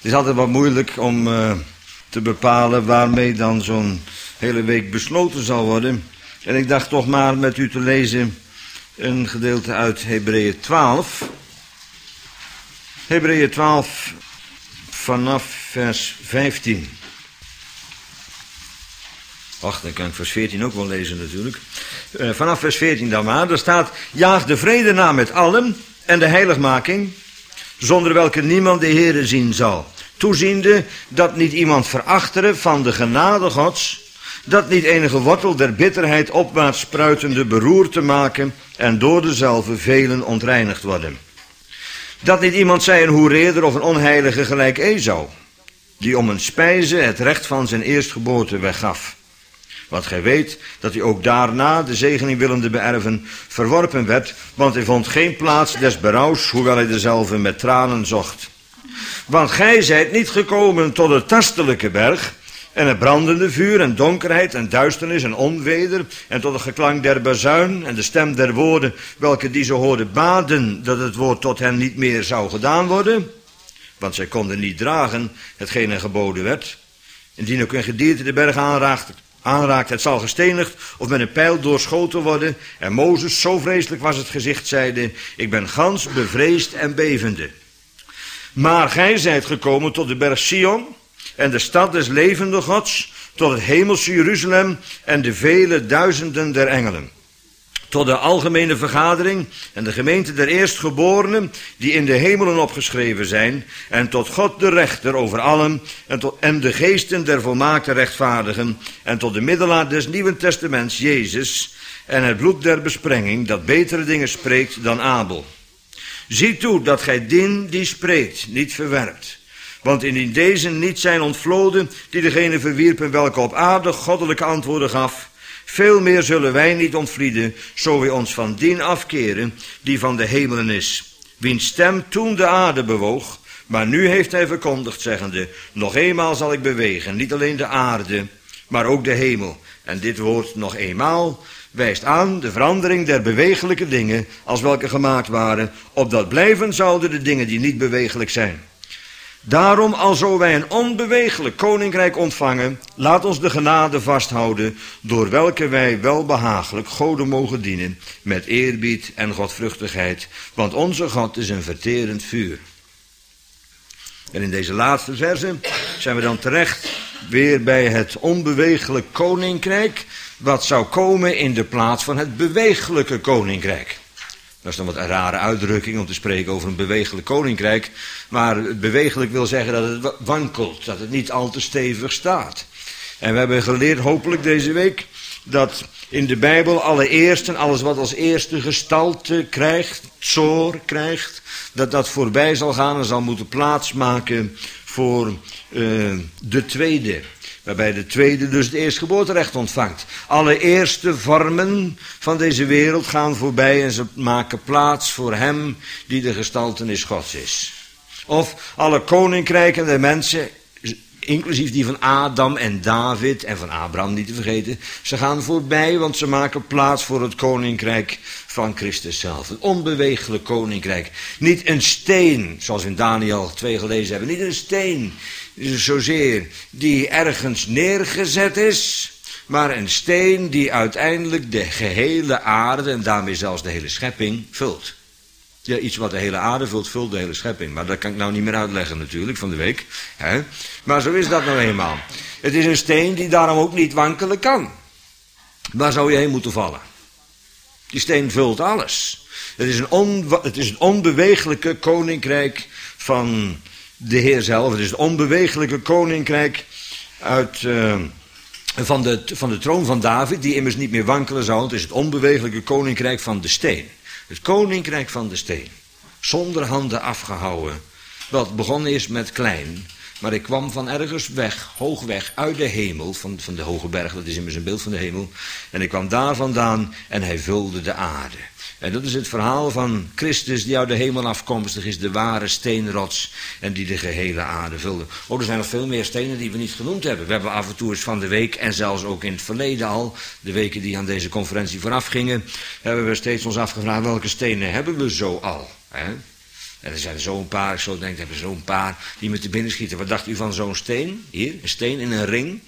is altijd wat moeilijk om te bepalen waarmee dan zo'n hele week besloten zal worden. En ik dacht toch maar met u te lezen een gedeelte uit Hebreeën 12. Hebreeën 12 vanaf vers 15. Ach, dan kan ik vers 14 ook wel lezen natuurlijk. Vanaf vers 14 dan maar. Daar staat: jaag de vrede na met allen en de heiligmaking, zonder welke niemand de Heere zien zal. Toeziende dat niet iemand verachteren van de genade Gods, dat niet enige wortel der bitterheid opwaarts spruitende beroerd te maken en door dezelfde velen ontreinigd worden. Dat niet iemand zij een hoereerder of een onheilige gelijk Esau, die om een spijze het recht van zijn eerstgeboorte weggaf. Want gij weet dat hij ook daarna, de zegening willende beërven, verworpen werd, want hij vond geen plaats des berouws, hoewel hij dezelfde met tranen zocht. Want gij zijt niet gekomen tot de tastelijke berg, en het brandende vuur en donkerheid en duisternis en onweder, en tot het geklank der bazuin en de stem der woorden, welke die zo hoorden baden, dat het woord tot hen niet meer zou gedaan worden. Want zij konden niet dragen hetgeen er geboden werd. Indien ook een gedierte de berg aanraakt, het zal gestenigd of met een pijl doorschoten worden. En Mozes, zo vreselijk was het gezicht, zeide: ik ben gans bevreesd en bevende. Maar gij zijt gekomen tot de berg Sion en de stad des levende Gods, tot het hemelse Jeruzalem en de vele duizenden der engelen. Tot de algemene vergadering en de gemeente der eerstgeborenen die in de hemelen opgeschreven zijn, en tot God de rechter over allen, en de geesten der volmaakte rechtvaardigen, en tot de middelaar des Nieuwen Testaments, Jezus, en het bloed der besprenging, dat betere dingen spreekt dan Abel. Zie toe dat gij dien die spreekt niet verwerpt. Want indien deze niet zijn ontvloden, die degene verwierpen welke op aarde goddelijke antwoorden gaf, veel meer zullen wij niet ontvlieden, zo wij ons van dien afkeren, die van de hemelen is. Wiens stem toen de aarde bewoog, maar nu heeft hij verkondigd, zeggende: nog eenmaal zal ik bewegen, niet alleen de aarde, maar ook de hemel. En dit woord nog eenmaal wijst aan de verandering der bewegelijke dingen, als welke gemaakt waren, opdat blijven zouden de dingen die niet bewegelijk zijn. Daarom, alzo wij een onbewegelijk koninkrijk ontvangen, laat ons de genade vasthouden, door welke wij welbehagelijk Goden mogen dienen, met eerbied en godvruchtigheid, want onze God is een verterend vuur. En in deze laatste versen zijn we dan terecht weer bij het onbewegelijk koninkrijk, wat zou komen in de plaats van het bewegelijke koninkrijk. Dat is dan wat een rare uitdrukking om te spreken over een bewegelijk koninkrijk. Maar het bewegelijk wil zeggen dat het wankelt, dat het niet al te stevig staat. En we hebben geleerd, hopelijk deze week, dat in de Bijbel allereerst en alles wat als eerste gestalte krijgt, tsoor krijgt, dat dat voorbij zal gaan en zal moeten plaatsmaken voor de tweede. Waarbij de tweede dus het eerstgeboorterecht ontvangt. Alle eerste vormen van deze wereld gaan voorbij en ze maken plaats voor hem die de gestaltenis Gods is. Of alle koninkrijken der mensen, inclusief die van Adam en David en van Abraham niet te vergeten, ze gaan voorbij, want ze maken plaats voor het koninkrijk van Christus zelf. Een onbewegelijk koninkrijk. Niet een steen, zoals we in Daniel 2 gelezen hebben, niet een steen zozeer die ergens neergezet is, maar een steen die uiteindelijk de gehele aarde en daarmee zelfs de hele schepping vult. Ja, iets wat de hele aarde vult, vult de hele schepping. Maar dat kan ik nou niet meer uitleggen natuurlijk van de week. Hè? Maar zo is dat nou eenmaal. Het is een steen die daarom ook niet wankelen kan. Waar zou je heen moeten vallen? Die steen vult alles. Het is een onbewegelijke koninkrijk van de Heer zelf. Het is het onbewegelijke koninkrijk van de troon van David, die immers niet meer wankelen zal. Het is het onbewegelijke koninkrijk van de steen. Het koninkrijk van de steen. Zonder handen afgehouwen. Wat begonnen is met klein. Maar ik kwam van ergens weg, hoog weg, uit de hemel, van de hoge berg, dat is immers een beeld van de hemel. En ik kwam daar vandaan en hij vulde de aarde. En dat is het verhaal van Christus die uit de hemel afkomstig is, de ware steenrots en die de gehele aarde vulde. Oh, er zijn nog veel meer stenen die we niet genoemd hebben. We hebben af en toe eens van de week en zelfs ook in het verleden al, de weken die aan deze conferentie vooraf gingen, hebben we steeds ons afgevraagd welke stenen hebben we zo al. Hè? En er zijn er zo'n paar, ik zo denk, hebben zo'n paar die me te binnen schieten. Wat dacht u van zo'n steen? Hier, een steen in een ring.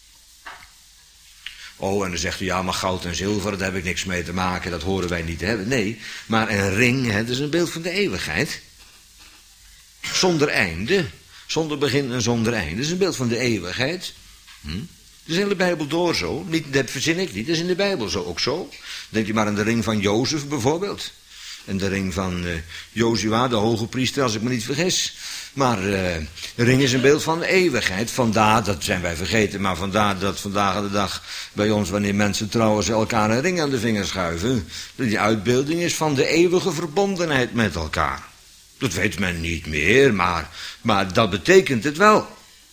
Oh, en dan zegt u, ja, maar goud en zilver, daar heb ik niks mee te maken, dat horen wij niet te hebben. Nee, maar een ring, dat is een beeld van de eeuwigheid. Zonder einde, zonder begin en zonder einde. Dat is een beeld van de eeuwigheid. Dat is in de Bijbel door zo. Dat verzin ik niet, dat is in de Bijbel zo ook zo. Denk u maar aan de ring van Jozef bijvoorbeeld. En de ring van Jozua, de hoge priester, als ik me niet vergis. Maar de ring is een beeld van de eeuwigheid. Vandaar, dat zijn wij vergeten, maar vandaar dat vandaag aan de dag bij ons, wanneer mensen trouwen, ze elkaar een ring aan de vinger schuiven. Die uitbeelding is van de eeuwige verbondenheid met elkaar. Dat weet men niet meer, maar dat betekent het wel.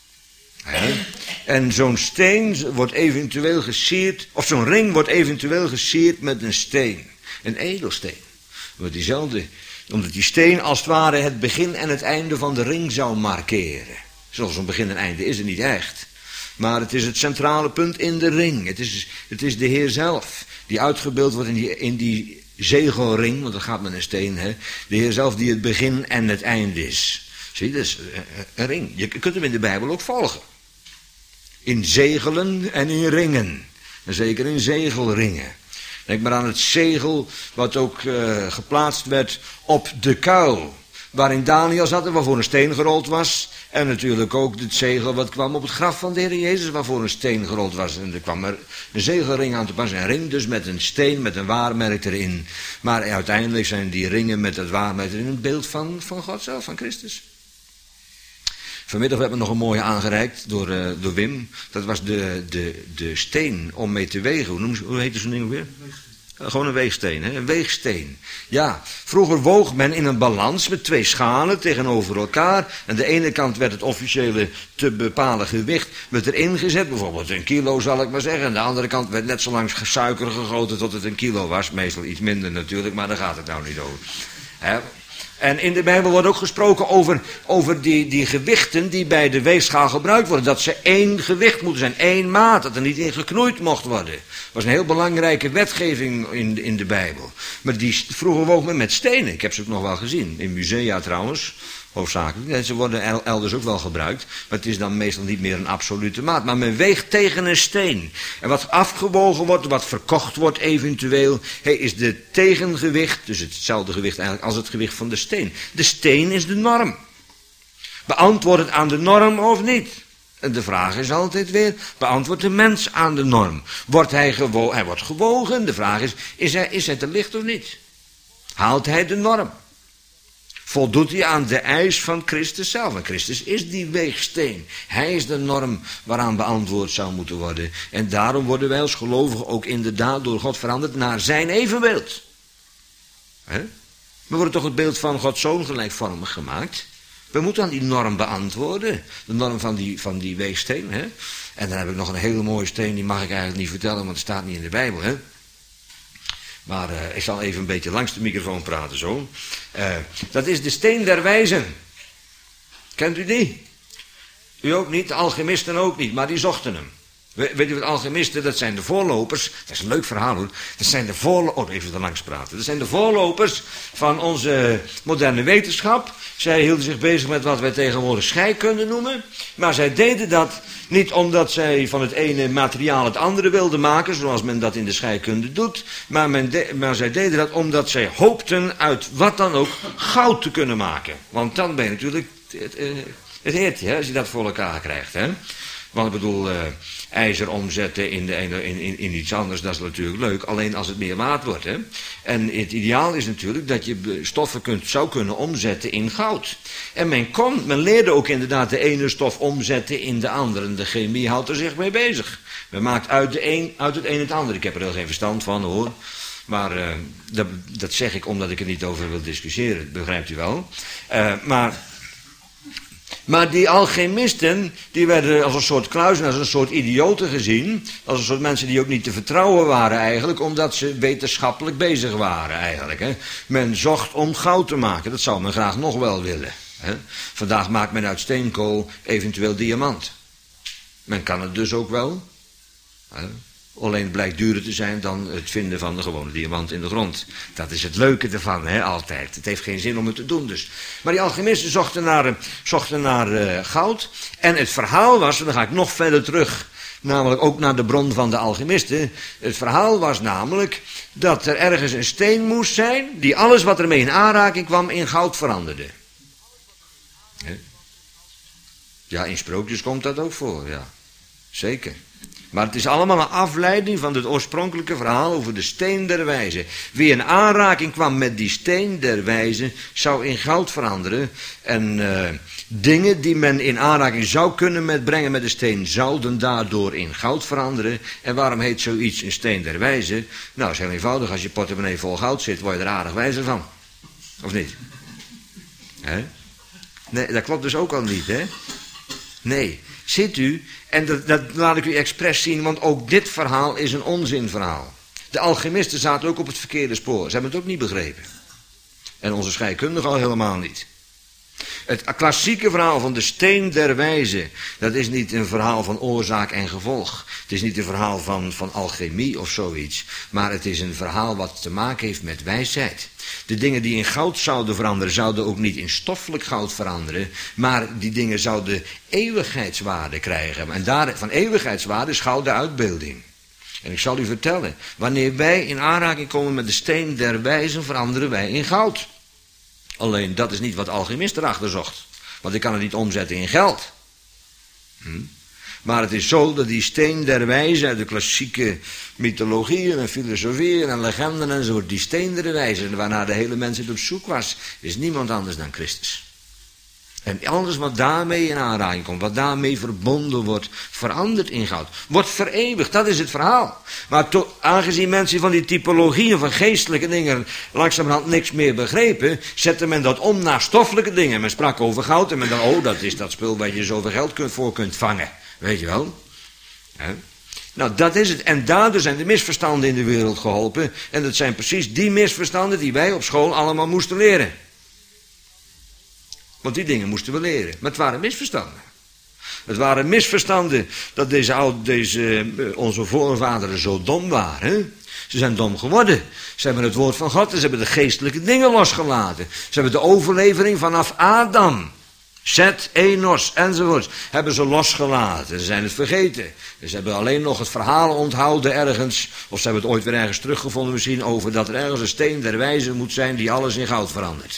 En zo'n steen wordt eventueel gesierd, of zo'n ring wordt eventueel gesierd met een steen. Een edelsteen. Omdat die steen als het ware het begin en het einde van de ring zou markeren. Zoals een begin en einde is het niet echt. Maar het is het centrale punt in de ring. Het is de Heer zelf die uitgebeeld wordt in die zegelring, want dat gaat met een steen. De Heer zelf die het begin en het einde is. Zie je, dat is een ring. Je kunt hem in de Bijbel ook volgen. In zegelen en in ringen. En zeker in zegelringen. Denk maar aan het zegel wat ook geplaatst werd op de kuil. Waarin Daniel zat en waarvoor een steen gerold was. En natuurlijk ook het zegel wat kwam op het graf van de Heer Jezus waarvoor een steen gerold was. En er kwam er een zegelring aan te pas. Een ring dus met een steen, met een waarmerk erin. Maar uiteindelijk zijn die ringen met het waarmerk erin een beeld van God zelf, van Christus. Vanmiddag hebben we nog een mooie aangereikt door Wim. Dat was de steen om mee te wegen. Hoe heet zo'n ding ook weer? Gewoon een weegsteen, een weegsteen. Ja, vroeger woog men in een balans met 2 schalen tegenover elkaar. En de ene kant werd het officiële te bepalen gewicht met erin gezet. Bijvoorbeeld 1 kilo zal ik maar zeggen. En de andere kant werd net zo lang suiker gegoten tot het 1 kilo was. Meestal iets minder natuurlijk, maar daar gaat het nou niet over. En in de Bijbel wordt ook gesproken over die gewichten die bij de weegschaal gebruikt worden. Dat ze 1 gewicht moeten zijn, 1 maat, dat er niet in geknoeid mocht worden. Dat was een heel belangrijke wetgeving in de Bijbel. Maar vroeger woog men met stenen, ik heb ze ook nog wel gezien, in musea trouwens, hoofdzakelijk. Ze worden elders ook wel gebruikt, maar het is dan meestal niet meer een absolute maat. Maar men weegt tegen een steen. En wat afgewogen wordt, wat verkocht wordt eventueel, is de tegengewicht, dus hetzelfde gewicht eigenlijk als het gewicht van de steen. De steen is de norm. Beantwoord het aan de norm of niet? En de vraag is altijd weer, beantwoordt de mens aan de norm? Hij wordt gewogen, de vraag is hij te licht of niet? Haalt hij de norm? Voldoet hij aan de eis van Christus zelf? En Christus is die weegsteen. Hij is de norm waaraan beantwoord zou moeten worden. En daarom worden wij als gelovigen ook inderdaad door God veranderd naar zijn evenbeeld. We worden toch het beeld van Gods Zoon gelijkvormig gemaakt. We moeten aan die norm beantwoorden. De norm van die weegsteen. En dan heb ik nog een hele mooie steen, die mag ik eigenlijk niet vertellen, want het staat niet in de Bijbel. Maar ik zal even een beetje langs de microfoon praten zo. Dat is de steen der wijzen. Kent u die? U ook niet, de alchemisten ook niet, maar die zochten hem. Weet u wat alchemisten, dat zijn de voorlopers. Dat is een leuk verhaal hoor. Dat zijn de voorlopers, even er langs praten. Dat zijn de voorlopers van onze moderne wetenschap. Zij hielden zich bezig met wat wij tegenwoordig scheikunde noemen. Maar zij deden dat niet omdat zij van het ene materiaal het andere wilden maken, zoals men dat in de scheikunde doet. Maar zij deden dat omdat zij hoopten uit wat dan ook goud te kunnen maken. Want dan ben je natuurlijk het heertje, als je dat voor elkaar krijgt. Want ik bedoel, ijzer omzetten in iets anders, dat is natuurlijk leuk. Alleen als het meer waard wordt. En het ideaal is natuurlijk dat je stoffen zou kunnen omzetten in goud. En men leerde ook inderdaad de ene stof omzetten in de andere. De chemie houdt er zich mee bezig. Men maakt uit het een het ander. Ik heb er heel geen verstand van hoor. Maar dat zeg ik omdat ik er niet over wil discussiëren. Begrijpt u wel. Maar die alchemisten, die werden als een soort kluizenaars, als een soort idioten gezien. Als een soort mensen die ook niet te vertrouwen waren eigenlijk, omdat ze wetenschappelijk bezig waren eigenlijk. Men zocht om goud te maken, dat zou men graag nog wel willen. Vandaag maakt men uit steenkool eventueel diamant. Men kan het dus ook wel. Alleen het blijkt duurder te zijn dan het vinden van de gewone diamant in de grond. Dat is het leuke ervan, altijd. Het heeft geen zin om het te doen dus. Maar die alchemisten zochten naar goud. En het verhaal was, en dan ga ik nog verder terug, namelijk ook naar de bron van de alchemisten. Het verhaal was namelijk dat er ergens een steen moest zijn die alles wat ermee in aanraking kwam in goud veranderde. Ja, in sprookjes komt dat ook voor, ja. Zeker. Maar het is allemaal een afleiding van het oorspronkelijke verhaal over de steen der wijze. Wie in aanraking kwam met die steen der wijze, zou in goud veranderen. En dingen die men in aanraking zou kunnen brengen met de steen, zouden daardoor in goud veranderen. En waarom heet zoiets een steen der wijze? Nou, is heel eenvoudig. Als je portemonnee vol goud zit, word je er aardig wijzer van. Of niet? Nee, dat klopt dus ook al niet, hè? Nee. Ziet u, en dat laat ik u expres zien, want ook dit verhaal is een onzinverhaal. De alchemisten zaten ook op het verkeerde spoor. Ze hebben het ook niet begrepen. En onze scheikundigen al helemaal niet. Het klassieke verhaal van de steen der wijze, dat is niet een verhaal van oorzaak en gevolg. Het is niet een verhaal van alchemie of zoiets. Maar het is een verhaal wat te maken heeft met wijsheid. De dingen die in goud zouden veranderen, zouden ook niet in stoffelijk goud veranderen. Maar die dingen zouden eeuwigheidswaarde krijgen. En van eeuwigheidswaarde is goud de uitbeelding. En ik zal u vertellen, wanneer wij in aanraking komen met de steen der wijze, veranderen wij in goud. Alleen dat is niet wat de alchemist erachter zocht. Want ik kan het niet omzetten in geld. Maar het is zo dat die steen der wijze uit de klassieke mythologieën en filosofieën en legenden enzovoort, die steen der wijze waarnaar de hele mensheid op zoek was, is niemand anders dan Christus. En alles wat daarmee in aanraking komt, wat daarmee verbonden wordt, verandert in goud. Wordt vereeuwigd, dat is het verhaal. Maar aangezien mensen van die typologieën van geestelijke dingen langzamerhand niks meer begrepen, zette men dat om naar stoffelijke dingen. Men sprak over goud en men dacht, dat is dat spul waar je zoveel geld voor kunt vangen. Weet je wel? Nou, dat is het. En daardoor zijn de misverstanden in de wereld geholpen. En dat zijn precies die misverstanden die wij op school allemaal moesten leren. Want die dingen moesten we leren. Maar het waren misverstanden. Het waren misverstanden dat onze voorvaderen zo dom waren. Ze zijn dom geworden. Ze hebben het woord van God en ze hebben de geestelijke dingen losgelaten. Ze hebben de overlevering vanaf Adam, Zet, Enos enzovoort, hebben ze losgelaten. Ze zijn het vergeten. Ze hebben alleen nog het verhaal onthouden ergens, of ze hebben het ooit weer ergens teruggevonden misschien, over dat er ergens een steen der wijze moet zijn die alles in goud verandert.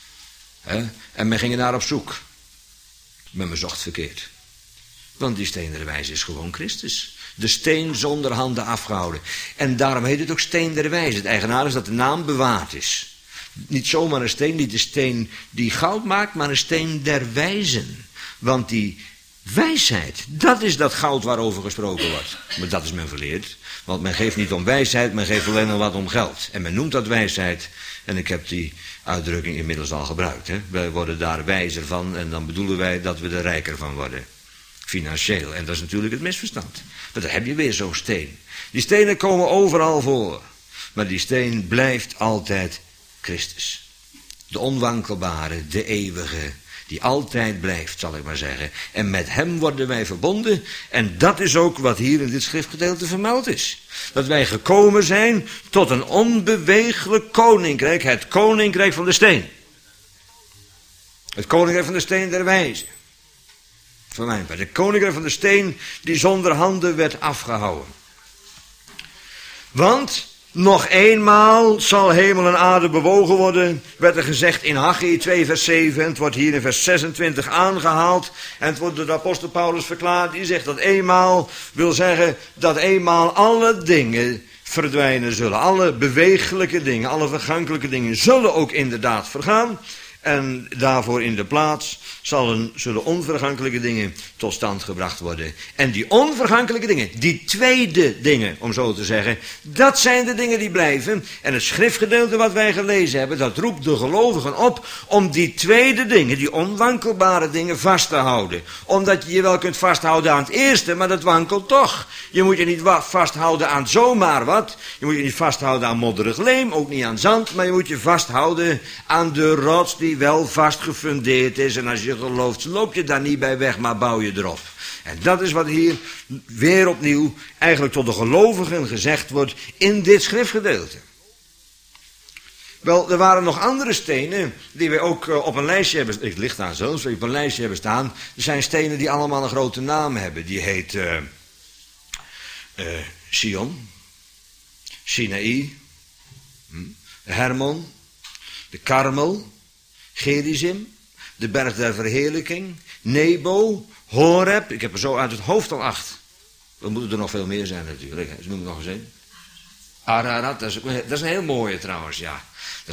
En men ging daar op zoek. Maar men zocht verkeerd. Want die steen der wijze is gewoon Christus. De steen zonder handen afgehouden. En daarom heet het ook steen der wijze. Het eigenaardige is dat de naam bewaard is. Niet zomaar een steen, niet de steen die goud maakt, maar een steen der wijzen. Want die wijsheid, dat is dat goud waarover gesproken wordt. Maar dat is men verleerd. Want men geeft niet om wijsheid, men geeft alleen nog wat om geld. En men noemt dat wijsheid. En ik heb die uitdrukking inmiddels al gebruikt. Wij worden daar wijzer van en dan bedoelen wij dat we er rijker van worden. Financieel. En dat is natuurlijk het misverstand. Maar dan heb je weer zo'n steen. Die stenen komen overal voor. Maar die steen blijft altijd Christus. De onwankelbare, de eeuwige, die altijd blijft, zal ik maar zeggen. En met hem worden wij verbonden. En dat is ook wat hier in dit schriftgedeelte vermeld is. Dat wij gekomen zijn tot een onbeweeglijk koninkrijk. Het koninkrijk van de steen. Het koninkrijk van de steen der wijze. Van mijn part. Het koninkrijk van de steen die zonder handen werd afgehouden. Want nog eenmaal zal hemel en aarde bewogen worden, werd er gezegd in Haggai 2 vers 7, en het wordt hier in vers 26 aangehaald, en het wordt door de apostel Paulus verklaard, die zegt dat eenmaal wil zeggen dat eenmaal alle dingen verdwijnen zullen. Alle bewegelijke dingen, alle vergankelijke dingen zullen ook inderdaad vergaan, en daarvoor in de plaats zullen onvergankelijke dingen tot stand gebracht worden. En die onvergankelijke dingen, die tweede dingen, om zo te zeggen, dat zijn de dingen die blijven. En het schriftgedeelte wat wij gelezen hebben, dat roept de gelovigen op om die tweede dingen, die onwankelbare dingen, vast te houden. Omdat je je wel kunt vasthouden aan het eerste, maar dat wankelt toch. Je moet je niet vasthouden aan zomaar wat. Je moet je niet vasthouden aan modderig leem, ook niet aan zand, maar je moet je vasthouden aan de rots die die wel vast gefundeerd is. En als je gelooft, loop je daar niet bij weg, maar bouw je erop. En dat is wat hier weer opnieuw eigenlijk tot de gelovigen gezegd wordt in dit schriftgedeelte. Wel, er waren nog andere stenen die wij ook op een lijstje hebben. Het ligt daar zelfs, op een lijstje hebben staan. Er zijn stenen die allemaal een grote naam hebben. Die heet Sion, Sinaï, Hermon, de Karmel, Gerizim, de berg der verheerlijking, Nebo, Horeb. Ik heb er zo uit het hoofd al 8. Er moeten er nog veel meer zijn natuurlijk. Ze noemen nog eens een. Ararat, dat is een heel mooie trouwens, ja.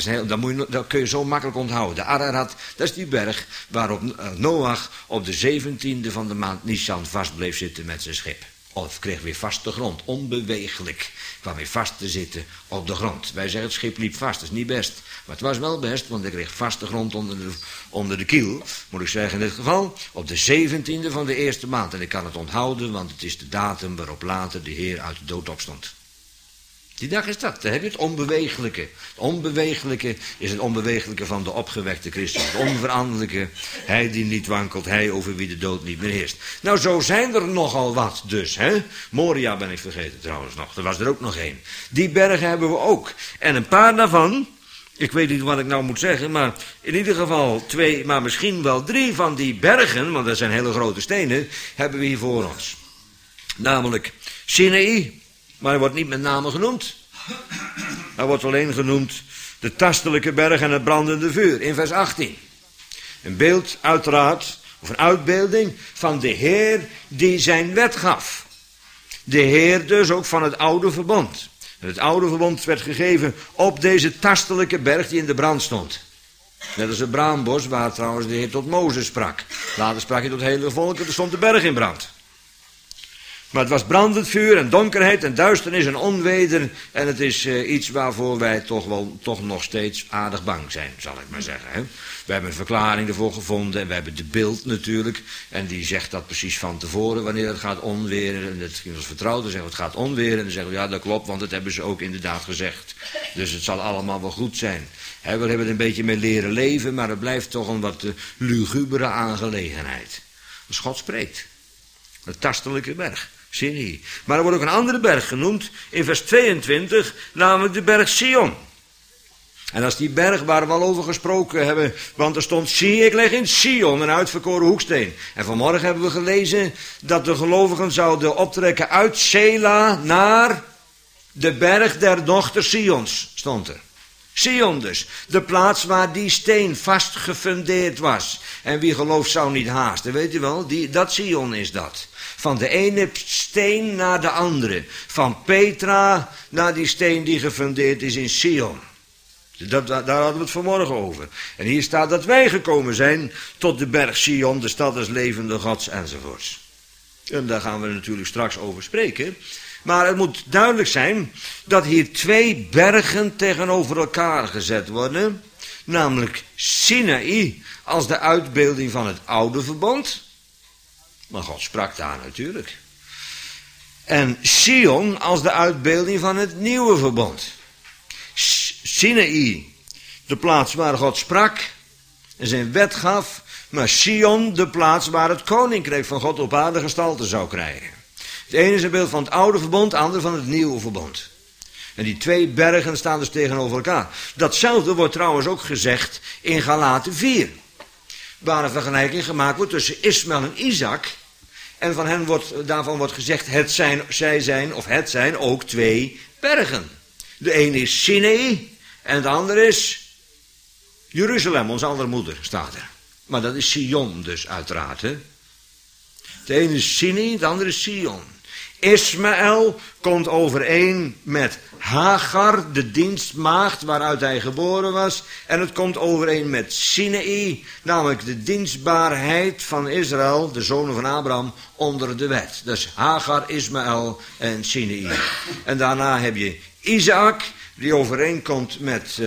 Dat kun je zo makkelijk onthouden. De Ararat, dat is die berg waarop Noach op de 17e van de maand Nisan vast bleef zitten met zijn schip. Of kreeg weer vast de grond, onbeweeglijk. Kwam weer vast te zitten op de grond. Wij zeggen het schip liep vast, dat is niet best. Maar het was wel best, want ik kreeg vast de grond onder de kiel. Moet ik zeggen in dit geval, op de 17e van de eerste maand. En ik kan het onthouden, want het is de datum waarop later de Heer uit de dood opstond. Die dag is dat, daar heb je het onbewegelijke. Het onbewegelijke is het onbewegelijke van de opgewekte Christus. Het onveranderlijke, hij die niet wankelt, hij over wie de dood niet meer heerst. Nou, zo zijn er nogal wat dus, hè. Moria ben ik vergeten trouwens nog, er was er ook nog één. Die bergen hebben we ook. En een paar daarvan, ik weet niet wat ik nou moet zeggen, maar in ieder geval 2, maar misschien wel 3 van die bergen, want dat zijn hele grote stenen, hebben we hier voor ons. Namelijk Sinaï. Maar hij wordt niet met name genoemd. Hij wordt alleen genoemd de tastelijke berg en het brandende vuur in vers 18. Een beeld uiteraard, of een uitbeelding van de Heer die zijn wet gaf. De Heer dus ook van het oude verbond. En het oude verbond werd gegeven op deze tastelijke berg die in de brand stond. Net als het braambos waar trouwens de Heer tot Mozes sprak. Later sprak hij tot het hele volk en er stond de berg in brand. Maar het was brandend vuur en donkerheid en duisternis en onweder. En het is iets waarvoor wij toch nog steeds aardig bang zijn, zal ik maar zeggen. Hè? We hebben een verklaring ervoor gevonden en we hebben de beeld natuurlijk. En die zegt dat precies van tevoren wanneer het gaat onweren. En het is vertrouwd, dan zeggen we het gaat onweren. En dan zeggen we ja dat klopt, want dat hebben ze ook inderdaad gezegd. Dus het zal allemaal wel goed zijn. We hebben er een beetje mee leren leven, maar het blijft toch een wat lugubere aangelegenheid. Als God spreekt. De tastelijke berg. Sinai. Maar er wordt ook een andere berg genoemd in vers 22, namelijk de berg Sion. En dat is die berg waar we al over gesproken hebben, want er stond, zie ik leg in Sion een uitverkoren hoeksteen. En vanmorgen hebben we gelezen dat de gelovigen zouden optrekken uit Sela naar de berg der dochter Sions, stond er. Sion dus, de plaats waar die steen vast gefundeerd was. En wie gelooft zou niet haasten, weet u wel, dat Sion is dat. Van de ene steen naar de andere. Van Petra naar die steen die gefundeerd is in Sion. Daar hadden we het vanmorgen over. En hier staat dat wij gekomen zijn tot de berg Sion, de stad des levende Gods enzovoorts. En daar gaan we natuurlijk straks over spreken. Maar het moet duidelijk zijn dat hier 2 bergen tegenover elkaar gezet worden. Namelijk Sinaï als de uitbeelding van het oude verbond. Maar God sprak daar natuurlijk. En Sion als de uitbeelding van het nieuwe verbond. Sinaï, de plaats waar God sprak en zijn wet gaf. Maar Sion, de plaats waar het koninkrijk van God op aarde gestalte zou krijgen. Het ene is een beeld van het oude verbond, het andere van het nieuwe verbond. En die 2 bergen staan dus tegenover elkaar. Datzelfde wordt trouwens ook gezegd in Galaten 4. Waar een vergelijking gemaakt wordt tussen Ismaël en Isaac. En daarvan wordt gezegd, het zijn ook 2 bergen. De ene is Sinaï en het andere is Jeruzalem, onze andere moeder, staat er. Maar dat is Sion dus uiteraard. Hè? Het ene is Sinaï, het andere is Sion. Ismaël komt overeen met Hagar, de dienstmaagd waaruit hij geboren was. En het komt overeen met Sinaï, namelijk de dienstbaarheid van Israël, de zonen van Abraham, onder de wet. Dus Hagar, Ismaël en Sinaï. En daarna heb je Isaac, die overeenkomt met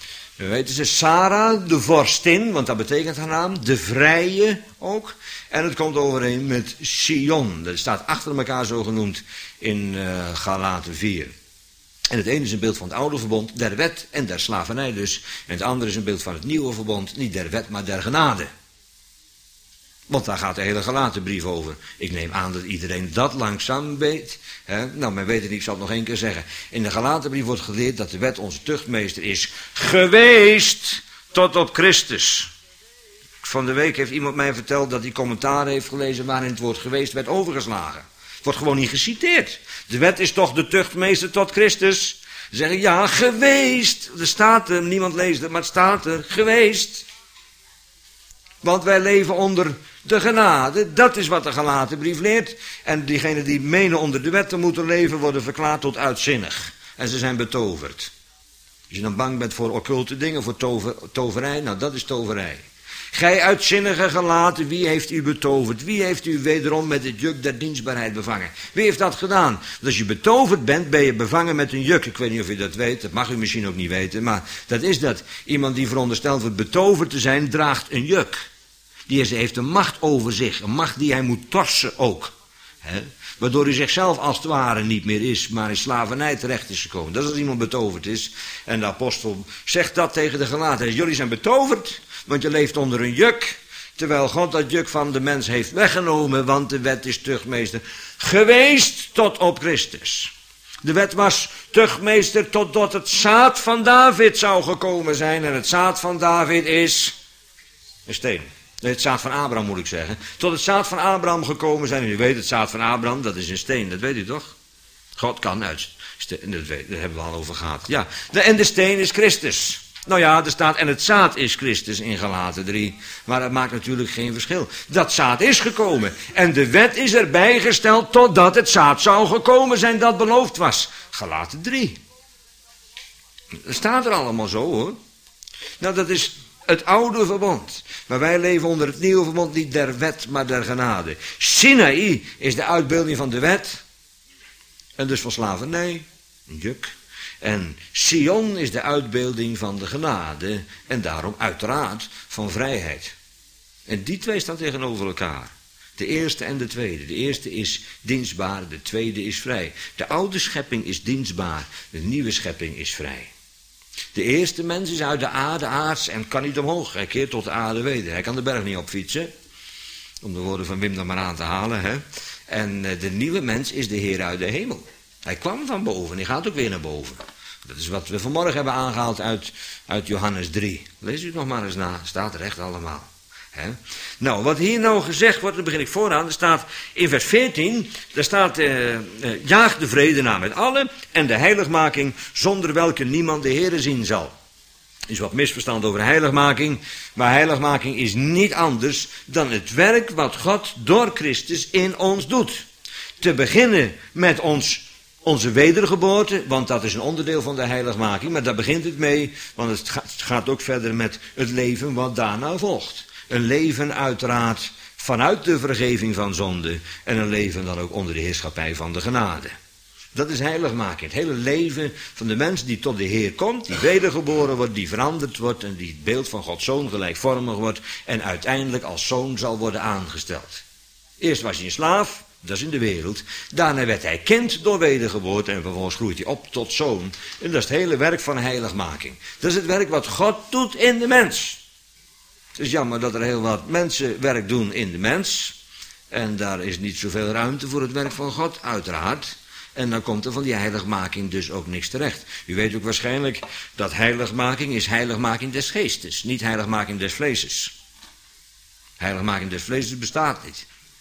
Sarah, de vorstin, want dat betekent haar naam, de vrije ook. En het komt overeen met Sion. Dat staat achter elkaar zo genoemd in Galaten 4. En het ene is een beeld van het oude verbond, der wet en der slavernij dus. En het andere is een beeld van het nieuwe verbond, niet der wet, maar der genade. Want daar gaat de hele Galatenbrief over. Ik neem aan dat iedereen dat langzaam weet. Nou, men weet het niet, ik zal het nog één keer zeggen. In de Galatenbrief wordt geleerd dat de wet onze tuchtmeester is geweest tot op Christus. Van de week heeft iemand mij verteld dat hij commentaar heeft gelezen waarin het woord geweest werd overgeslagen. Het wordt gewoon niet geciteerd. De wet is toch de tuchtmeester tot Christus? Ze zeggen ja, geweest. Er staat er, niemand leest het, maar het staat er, geweest. Want wij leven onder de genade, dat is wat de Galatenbrief leert. En diegenen die menen onder de wet te moeten leven, worden verklaard tot uitzinnig. En ze zijn betoverd. Als je dan bang bent voor occulte dingen, voor toverij, nou dat is toverij. Gij uitzinnige gelaten, wie heeft u betoverd? Wie heeft u wederom met het juk der dienstbaarheid bevangen? Wie heeft dat gedaan? Want als je betoverd bent, ben je bevangen met een juk. Ik weet niet of u dat weet, dat mag u misschien ook niet weten, maar dat is dat. Iemand die verondersteld wordt betoverd te zijn, draagt een juk. Die heeft een macht over zich, een macht die hij moet torsen ook. Waardoor hij zichzelf als het ware niet meer is, maar in slavernij terecht is gekomen. Dat is als iemand betoverd is. En de apostel zegt dat tegen de Galaten. Jullie zijn betoverd, want je leeft onder een juk. Terwijl God dat juk van de mens heeft weggenomen, want de wet is tuchtmeester geweest tot op Christus. De wet was tuchtmeester totdat het zaad van David zou gekomen zijn. En het zaad van David is een steen. Het zaad van Abraham moet ik zeggen. Tot het zaad van Abraham gekomen zijn. En u weet, het zaad van Abraham, dat is een steen. Dat weet u toch? God kan uit steen. Daar hebben we al over gehad. Ja. En de steen is Christus. Nou ja, er staat, en het zaad is Christus in Galaten 3. Maar dat maakt natuurlijk geen verschil. Dat zaad is gekomen. En de wet is erbij gesteld totdat het zaad zou gekomen zijn dat beloofd was. Galaten 3. Dat staat er allemaal zo hoor. Nou, dat is het oude verbond. Maar wij leven onder het nieuwe verbond, niet der wet, maar der genade. Sinaï is de uitbeelding van de wet. En dus van slavernij, een juk. En Sion is de uitbeelding van de genade. En daarom uiteraard van vrijheid. En die twee staan tegenover elkaar. De eerste en de tweede. De eerste is dienstbaar, de tweede is vrij. De oude schepping is dienstbaar, de nieuwe schepping is vrij. De eerste mens is uit de aarde aards en kan niet omhoog. Hij keert tot de aarde weder. Hij kan de berg niet opfietsen. Om de woorden van Wim dan maar aan te halen. Hè? En de nieuwe mens is de Heer uit de hemel. Hij kwam van boven en hij gaat ook weer naar boven. Dat is wat we vanmorgen hebben aangehaald uit Johannes 3. Lees u het nog maar eens na. Staat er echt allemaal. He? Nou, wat hier nou gezegd wordt, daar begin ik vooraan. Er staat in vers 14, daar staat, jaag de vrede na met allen en de heiligmaking, zonder welke niemand de Heere zien zal. Er is wat misverstand over heiligmaking, maar heiligmaking is niet anders dan het werk wat God door Christus in ons doet. Te beginnen met onze wedergeboorte, want dat is een onderdeel van de heiligmaking, maar daar begint het mee, want het gaat ook verder met het leven wat daarna volgt. Een leven uiteraard vanuit de vergeving van zonde en een leven dan ook onder de heerschappij van de genade. Dat is heiligmaking. Het hele leven van de mens die tot de Heer komt, die wedergeboren wordt, die veranderd wordt en die het beeld van Gods Zoon gelijkvormig wordt en uiteindelijk als zoon zal worden aangesteld. Eerst was hij een slaaf, dat is in de wereld. Daarna werd hij kind door wedergeboorte en vervolgens groeit hij op tot zoon. En dat is het hele werk van heiligmaking. Dat is het werk wat God doet in de mens. Het is jammer dat er heel wat mensen werk doen in de mens. En daar is niet zoveel ruimte voor het werk van God, uiteraard. En dan komt er van die heiligmaking dus ook niks terecht. U weet ook waarschijnlijk dat heiligmaking is heiligmaking des geestes, niet heiligmaking des vleeses. Heiligmaking des vleeses bestaat niet.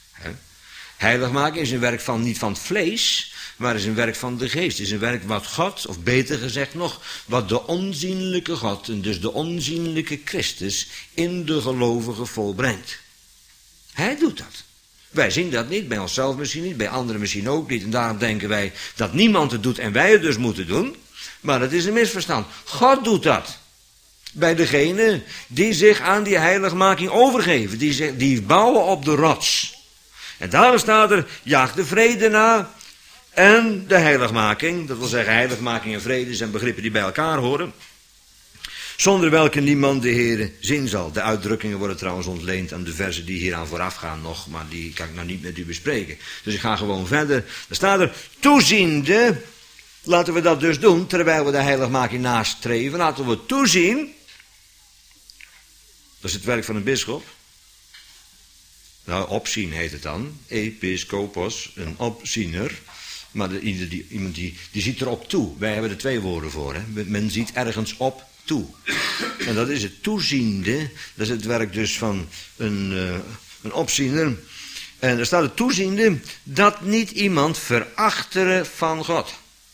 Heiligmaking is een werk van, niet van het vlees, maar is een werk van de geest. Het is een werk wat God, of beter gezegd nog, wat de onzienlijke God, en dus de onzienlijke Christus, in de gelovige volbrengt. Hij doet dat. Wij zien dat niet, bij onszelf misschien niet, bij anderen misschien ook niet. En daarom denken wij dat niemand het doet en wij het dus moeten doen. Maar het is een misverstand. God doet dat. Bij degenen die zich aan die heiligmaking overgeven. Die bouwen op de rots. En daarom staat er, jaag de vrede na en de heiligmaking. Dat wil zeggen, heiligmaking en vrede zijn begrippen die bij elkaar horen. Zonder welke niemand de Heere zien zal. De uitdrukkingen worden trouwens ontleend aan de versen die hieraan vooraf gaan nog. Maar die kan ik nou niet met u bespreken. Dus ik ga gewoon verder. Er staat er, toeziende Laten we dat dus doen, terwijl we de heiligmaking nastreven. Laten we toezien. Dat is het werk van een bisschop. Nou, opzien heet het dan. Episkopos, een opziener. Maar iemand die ziet erop toe. Wij hebben er 2 woorden voor. Hè? Men ziet ergens op toe. En dat is het toeziende. Dat is het werk dus van een opziener. En er staat het toeziende dat niet iemand verachteren van God.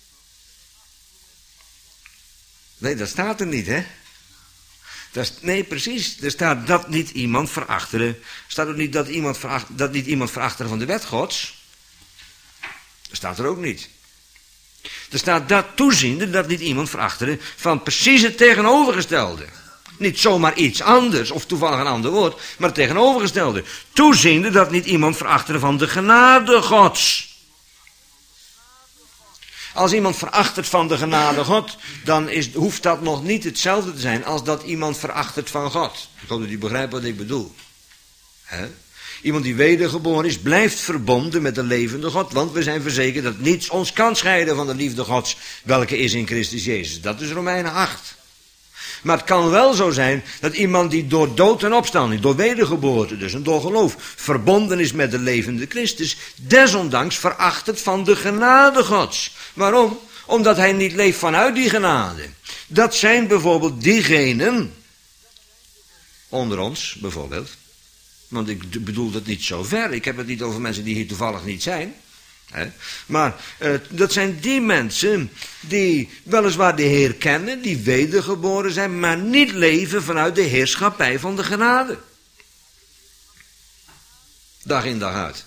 Nee, dat staat er niet, hè? Nee, precies. Er staat dat niet iemand verachteren. Er staat ook niet dat niet iemand verachteren van de wet Gods. Dat staat er ook niet. Er staat dat toeziende dat niet iemand verachteren van precies het tegenovergestelde. Niet zomaar iets anders of toevallig een ander woord, maar het tegenovergestelde. Toeziende dat niet iemand verachteren van de genade Gods. Als iemand verachtert van de genade God, dan hoeft dat nog niet hetzelfde te zijn als dat iemand verachtert van God. Ik hoop dat u begrijpt wat ik bedoel. Iemand die wedergeboren is, blijft verbonden met de levende God, want we zijn verzekerd dat niets ons kan scheiden van de liefde Gods, welke is in Christus Jezus. Dat is Romeinen 8. Maar het kan wel zo zijn dat iemand die door dood en opstanding, door wedergeboorte dus en door geloof, verbonden is met de levende Christus, desondanks verachtert van de genade Gods. Waarom? Omdat hij niet leeft vanuit die genade. Dat zijn bijvoorbeeld diegenen, onder ons bijvoorbeeld, want ik bedoel dat niet zo ver, ik heb het niet over mensen die hier toevallig niet zijn. Maar dat zijn die mensen die weliswaar de Heer kennen, die wedergeboren zijn, maar niet leven vanuit de heerschappij van de genade. Dag in dag uit.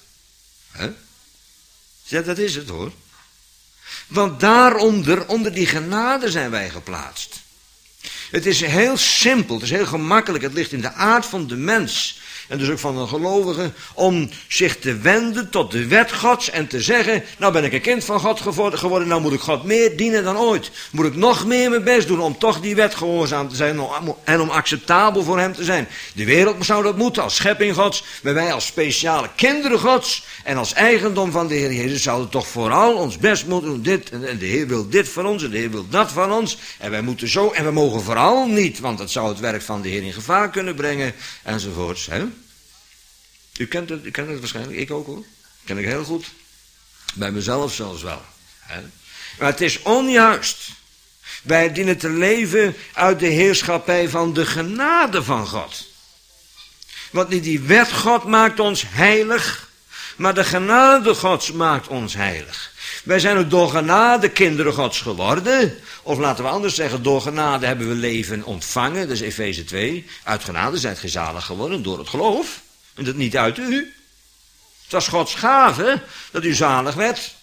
Ja, dat is het hoor. Want daaronder, onder die genade zijn wij geplaatst. Het is heel simpel, het is heel gemakkelijk, het ligt in de aard van de mens. En dus ook van een gelovige, om zich te wenden tot de wet Gods en te zeggen, nou ben ik een kind van God geworden, nou moet ik God meer dienen dan ooit. Moet ik nog meer mijn best doen om toch die wet gehoorzaam te zijn en om acceptabel voor hem te zijn. De wereld zou dat moeten als schepping Gods, maar wij als speciale kinderen Gods en als eigendom van de Heer Jezus zouden toch vooral ons best moeten doen. Dit, en de Heer wil dit van ons en de Heer wil dat van ons. En wij moeten zo, en we mogen vooral niet, want dat zou het werk van de Heer in gevaar kunnen brengen, enzovoorts. U kent het waarschijnlijk, ik ook hoor. Ken ik heel goed. Bij mezelf zelfs wel. Maar het is onjuist. Wij dienen te leven uit de heerschappij van de genade van God. Want niet die wet God maakt ons heilig, maar de genade Gods maakt ons heilig. Wij zijn ook door genade kinderen Gods geworden. Of laten we anders zeggen, door genade hebben we leven ontvangen. Dat is Efeze 2. Uit genade zijt ge zalig geworden door het geloof. En dat niet uit u. Het was Gods gave dat u zalig werd.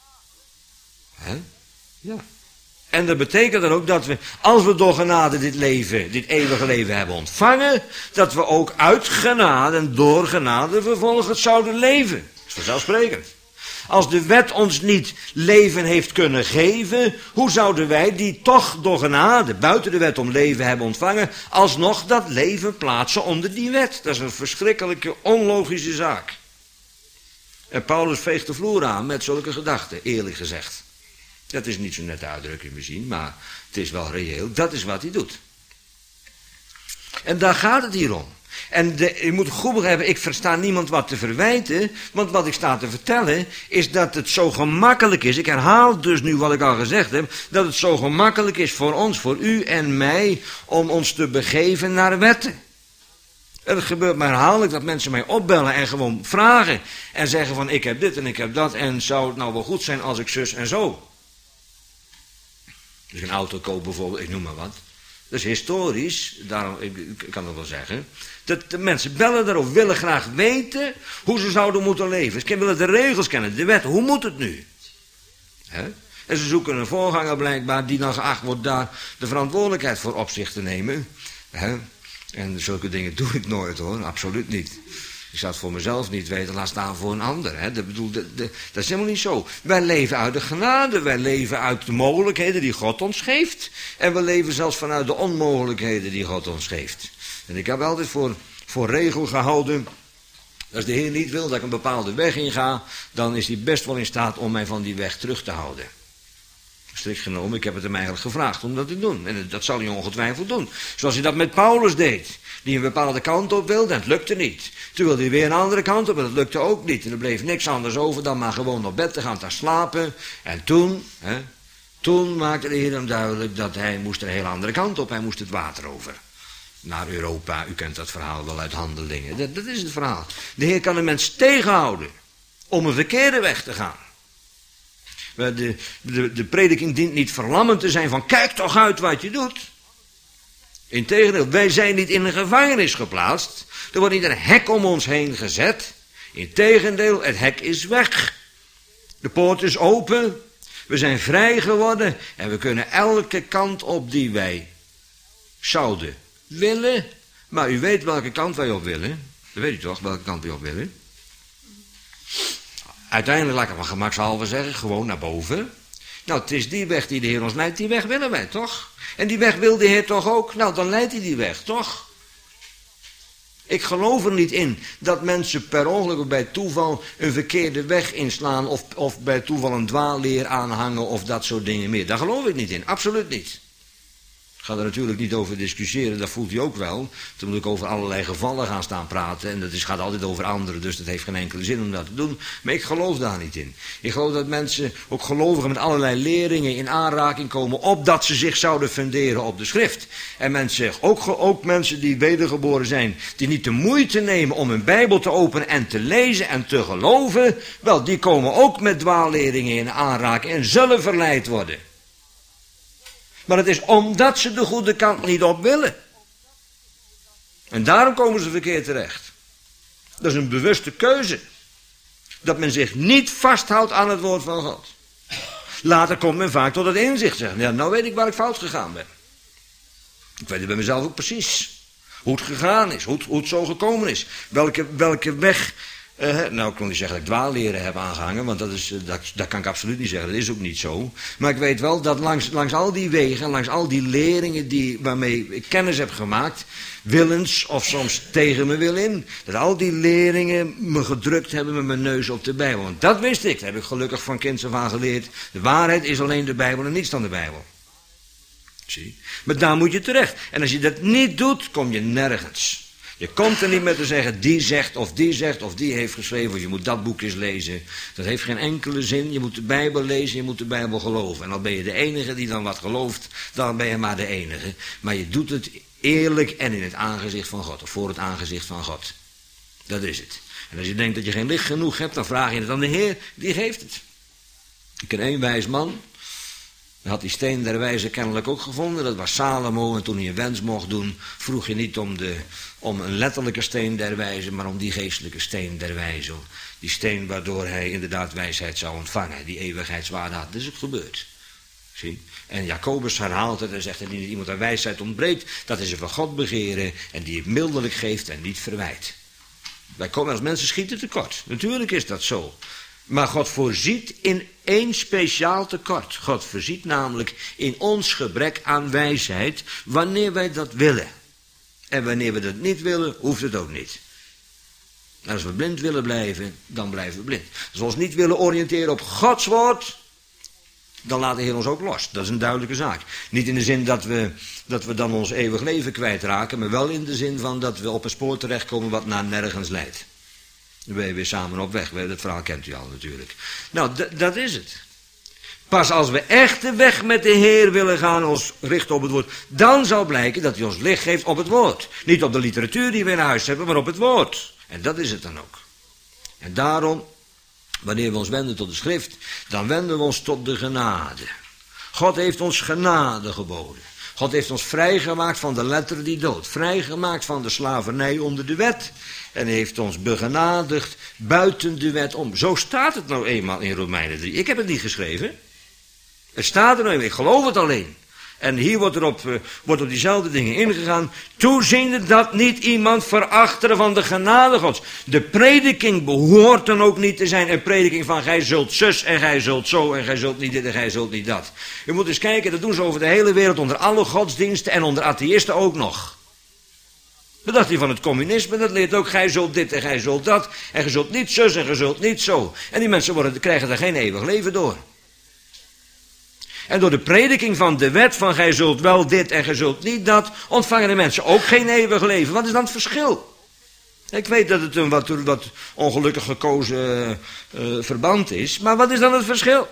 Ja. En dat betekent dan ook dat we, als we door genade dit eeuwige leven hebben ontvangen, dat we ook uit genade en door genade vervolgens zouden leven. Dat is vanzelfsprekend. Als de wet ons niet leven heeft kunnen geven, hoe zouden wij die toch door genade, buiten de wet om leven hebben ontvangen, alsnog dat leven plaatsen onder die wet? Dat is een verschrikkelijke, onlogische zaak. En Paulus veegt de vloer aan met zulke gedachten, eerlijk gezegd. Dat is niet zo net uitdrukking misschien, maar het is wel reëel. Dat is wat hij doet. En daar gaat het hier om. En je moet goed begrijpen, ik versta niemand wat te verwijten, want wat ik sta te vertellen is dat het zo gemakkelijk is, ik herhaal dus nu wat ik al gezegd heb, dat het zo gemakkelijk is voor ons, voor u en mij, om ons te begeven naar wetten. En het gebeurt maar herhaaldelijk dat mensen mij opbellen en gewoon vragen en zeggen van ik heb dit en ik heb dat en zou het nou wel goed zijn als ik zus en zo. Dus een auto koop bijvoorbeeld, ik noem maar wat. Dat is historisch, daarom, ik kan het wel zeggen. Dat de mensen bellen daarop, willen graag weten hoe ze zouden moeten leven. Ze willen de regels kennen, de wet, hoe moet het nu? En ze zoeken een voorganger blijkbaar die dan geacht wordt daar de verantwoordelijkheid voor op zich te nemen. En zulke dingen doe ik nooit hoor, absoluut niet. Ik zou het voor mezelf niet weten, laat staan voor een ander. Dat is helemaal niet zo. Wij leven uit de genade, wij leven uit de mogelijkheden die God ons geeft. En we leven zelfs vanuit de onmogelijkheden die God ons geeft. En ik heb altijd voor regel gehouden, als de Heer niet wil dat ik een bepaalde weg inga, dan is hij best wel in staat om mij van die weg terug te houden. strikt genomen. Ik heb het hem eigenlijk gevraagd om dat te doen. En dat zal hij ongetwijfeld doen. Zoals hij dat met Paulus deed. Die een bepaalde kant op wilde en het lukte niet. Toen wilde hij weer een andere kant op en dat lukte ook niet. En er bleef niks anders over dan maar gewoon op bed te gaan te slapen. En toen maakte de Heer hem duidelijk dat hij moest een hele andere kant op. Hij moest het water over. Naar Europa, u kent dat verhaal wel uit Handelingen. Dat is het verhaal. De Heer kan een mens tegenhouden om een verkeerde weg te gaan. De prediking dient niet verlammend te zijn van kijk toch uit wat je doet. Integendeel, wij zijn niet in een gevangenis geplaatst. Er wordt niet een hek om ons heen gezet. Integendeel, het hek is weg. De poort is open. We zijn vrij geworden. En we kunnen elke kant op die wij zouden willen. Maar u weet welke kant wij op willen. Dat weet u toch, welke kant wij op willen. Uiteindelijk, laat ik het maar gemakshalve zeggen, gewoon naar boven. Nou, het is die weg die de Heer ons leidt, die weg willen wij, toch? En die weg wil de Heer toch ook? Nou, dan leidt hij die weg, toch? Ik geloof er niet in dat mensen per ongeluk of bij toeval een verkeerde weg inslaan of bij toeval een dwaalleer aanhangen of dat soort dingen meer. Daar geloof ik niet in, absoluut niet. Ik ga er natuurlijk niet over discussiëren, dat voelt u ook wel. Dan moet ik over allerlei gevallen gaan staan praten en dat gaat altijd over anderen, dus dat heeft geen enkele zin om dat te doen. Maar ik geloof daar niet in. Ik geloof dat mensen, ook gelovigen met allerlei leringen in aanraking komen, opdat ze zich zouden funderen op de schrift. En mensen, ook mensen die wedergeboren zijn, die niet de moeite nemen om hun Bijbel te openen en te lezen en te geloven, wel, die komen ook met dwaalleringen in aanraking en zullen verleid worden. Maar het is omdat ze de goede kant niet op willen. En daarom komen ze verkeerd terecht. Dat is een bewuste keuze. Dat men zich niet vasthoudt aan het woord van God. Later komt men vaak tot het inzicht. Zeggen, ja, nou weet ik waar ik fout gegaan ben. Ik weet het bij mezelf ook precies. Hoe het gegaan is, hoe het zo gekomen is. Welke weg... nou, ik kon niet zeggen dat ik dwaalleren heb aangehangen, want dat kan ik absoluut niet zeggen, dat is ook niet zo. Maar ik weet wel dat langs al die wegen, langs al die leringen waarmee ik kennis heb gemaakt, willens of soms tegen mijn wil in, dat al die leringen me gedrukt hebben met mijn neus op de Bijbel. Want dat wist ik, dat heb ik gelukkig van kinds af aan geleerd. De waarheid is alleen de Bijbel en niets dan de Bijbel. Zie? Maar daar moet je terecht. En als je dat niet doet, kom je nergens. Je komt er niet met te zeggen, die zegt of die heeft geschreven, of je moet dat boek eens lezen. Dat heeft geen enkele zin. Je moet de Bijbel lezen, je moet de Bijbel geloven. En dan ben je de enige die dan wat gelooft, dan ben je maar de enige. Maar je doet het eerlijk en in het aangezicht van God, of voor het aangezicht van God. Dat is het. En als je denkt dat je geen licht genoeg hebt, dan vraag je het aan de Heer, die geeft het. Ik ken één wijs man. Hij had die steen der wijze kennelijk ook gevonden. Dat was Salomo. En toen hij een wens mocht doen, vroeg je niet om een letterlijke steen der wijze, maar om die geestelijke steen der wijze. Die steen waardoor hij inderdaad wijsheid zou ontvangen. Die eeuwigheidswaarde had. Dat is ook gebeurd. Zie? En Jacobus herhaalt het en zegt dat niet iemand aan wijsheid ontbreekt. Dat is een van God begeren en die het mildelijk geeft en niet verwijt. Wij komen als mensen schieten tekort. Natuurlijk is dat zo. Maar God voorziet in één speciaal tekort. God voorziet namelijk in ons gebrek aan wijsheid wanneer wij dat willen. En wanneer we dat niet willen, hoeft het ook niet. En als we blind willen blijven, dan blijven we blind. Als we ons niet willen oriënteren op Gods woord, dan laat de Heer ons ook los. Dat is een duidelijke zaak. Niet in de zin dat we dan ons eeuwig leven kwijtraken, maar wel in de zin van dat we op een spoor terechtkomen wat naar nergens leidt. Dan ben je weer samen op weg. Dat verhaal kent u al natuurlijk. Nou, dat is het. Pas als we echt de weg met de Heer willen gaan, ons richten op het woord, dan zal blijken dat hij ons licht geeft op het woord. Niet op de literatuur die we in huis hebben, maar op het woord. En dat is het dan ook. En daarom, wanneer we ons wenden tot de schrift, dan wenden we ons tot de genade. God heeft ons genade geboden. God heeft ons vrijgemaakt van de letter die doodt. Vrijgemaakt van de slavernij onder de wet. En heeft ons begenadigd buiten de wet om. Zo staat het nou eenmaal in Romeinen 3. Ik heb het niet geschreven. Het staat er nou eenmaal. Ik geloof het alleen. En hier wordt op diezelfde dingen ingegaan. Toeziende dat niet iemand verachteren van de genade Gods. De prediking behoort dan ook niet te zijn een prediking van gij zult zus en gij zult zo en gij zult niet dit en gij zult niet dat. U moet eens kijken, dat doen ze over de hele wereld onder alle godsdiensten en onder atheïsten ook nog. Wat dacht hij van het communisme? Dat leert ook gij zult dit en gij zult dat en gij zult niet zus en gij zult niet zo. En die mensen krijgen daar geen eeuwig leven door. En door de prediking van de wet van gij zult wel dit en gij zult niet dat, ontvangen de mensen ook geen eeuwig leven. Wat is dan het verschil? Ik weet dat het een wat ongelukkig gekozen verband is, maar wat is dan het verschil?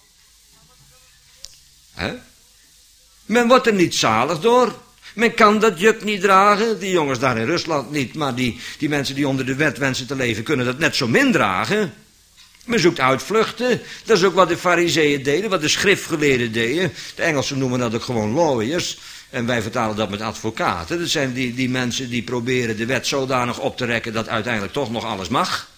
Men wordt er niet zalig door. Men kan dat juk niet dragen. Die jongens daar in Rusland niet, maar die mensen die onder de wet wensen te leven, kunnen dat net zo min dragen. Men zoekt uitvluchten. Dat is ook wat de farizeeën deden, wat de schriftgeleerden deden. De Engelsen noemen dat ook gewoon lawyers. En wij vertalen dat met advocaten. Dat zijn die mensen die proberen de wet zodanig op te rekken dat uiteindelijk toch nog alles mag.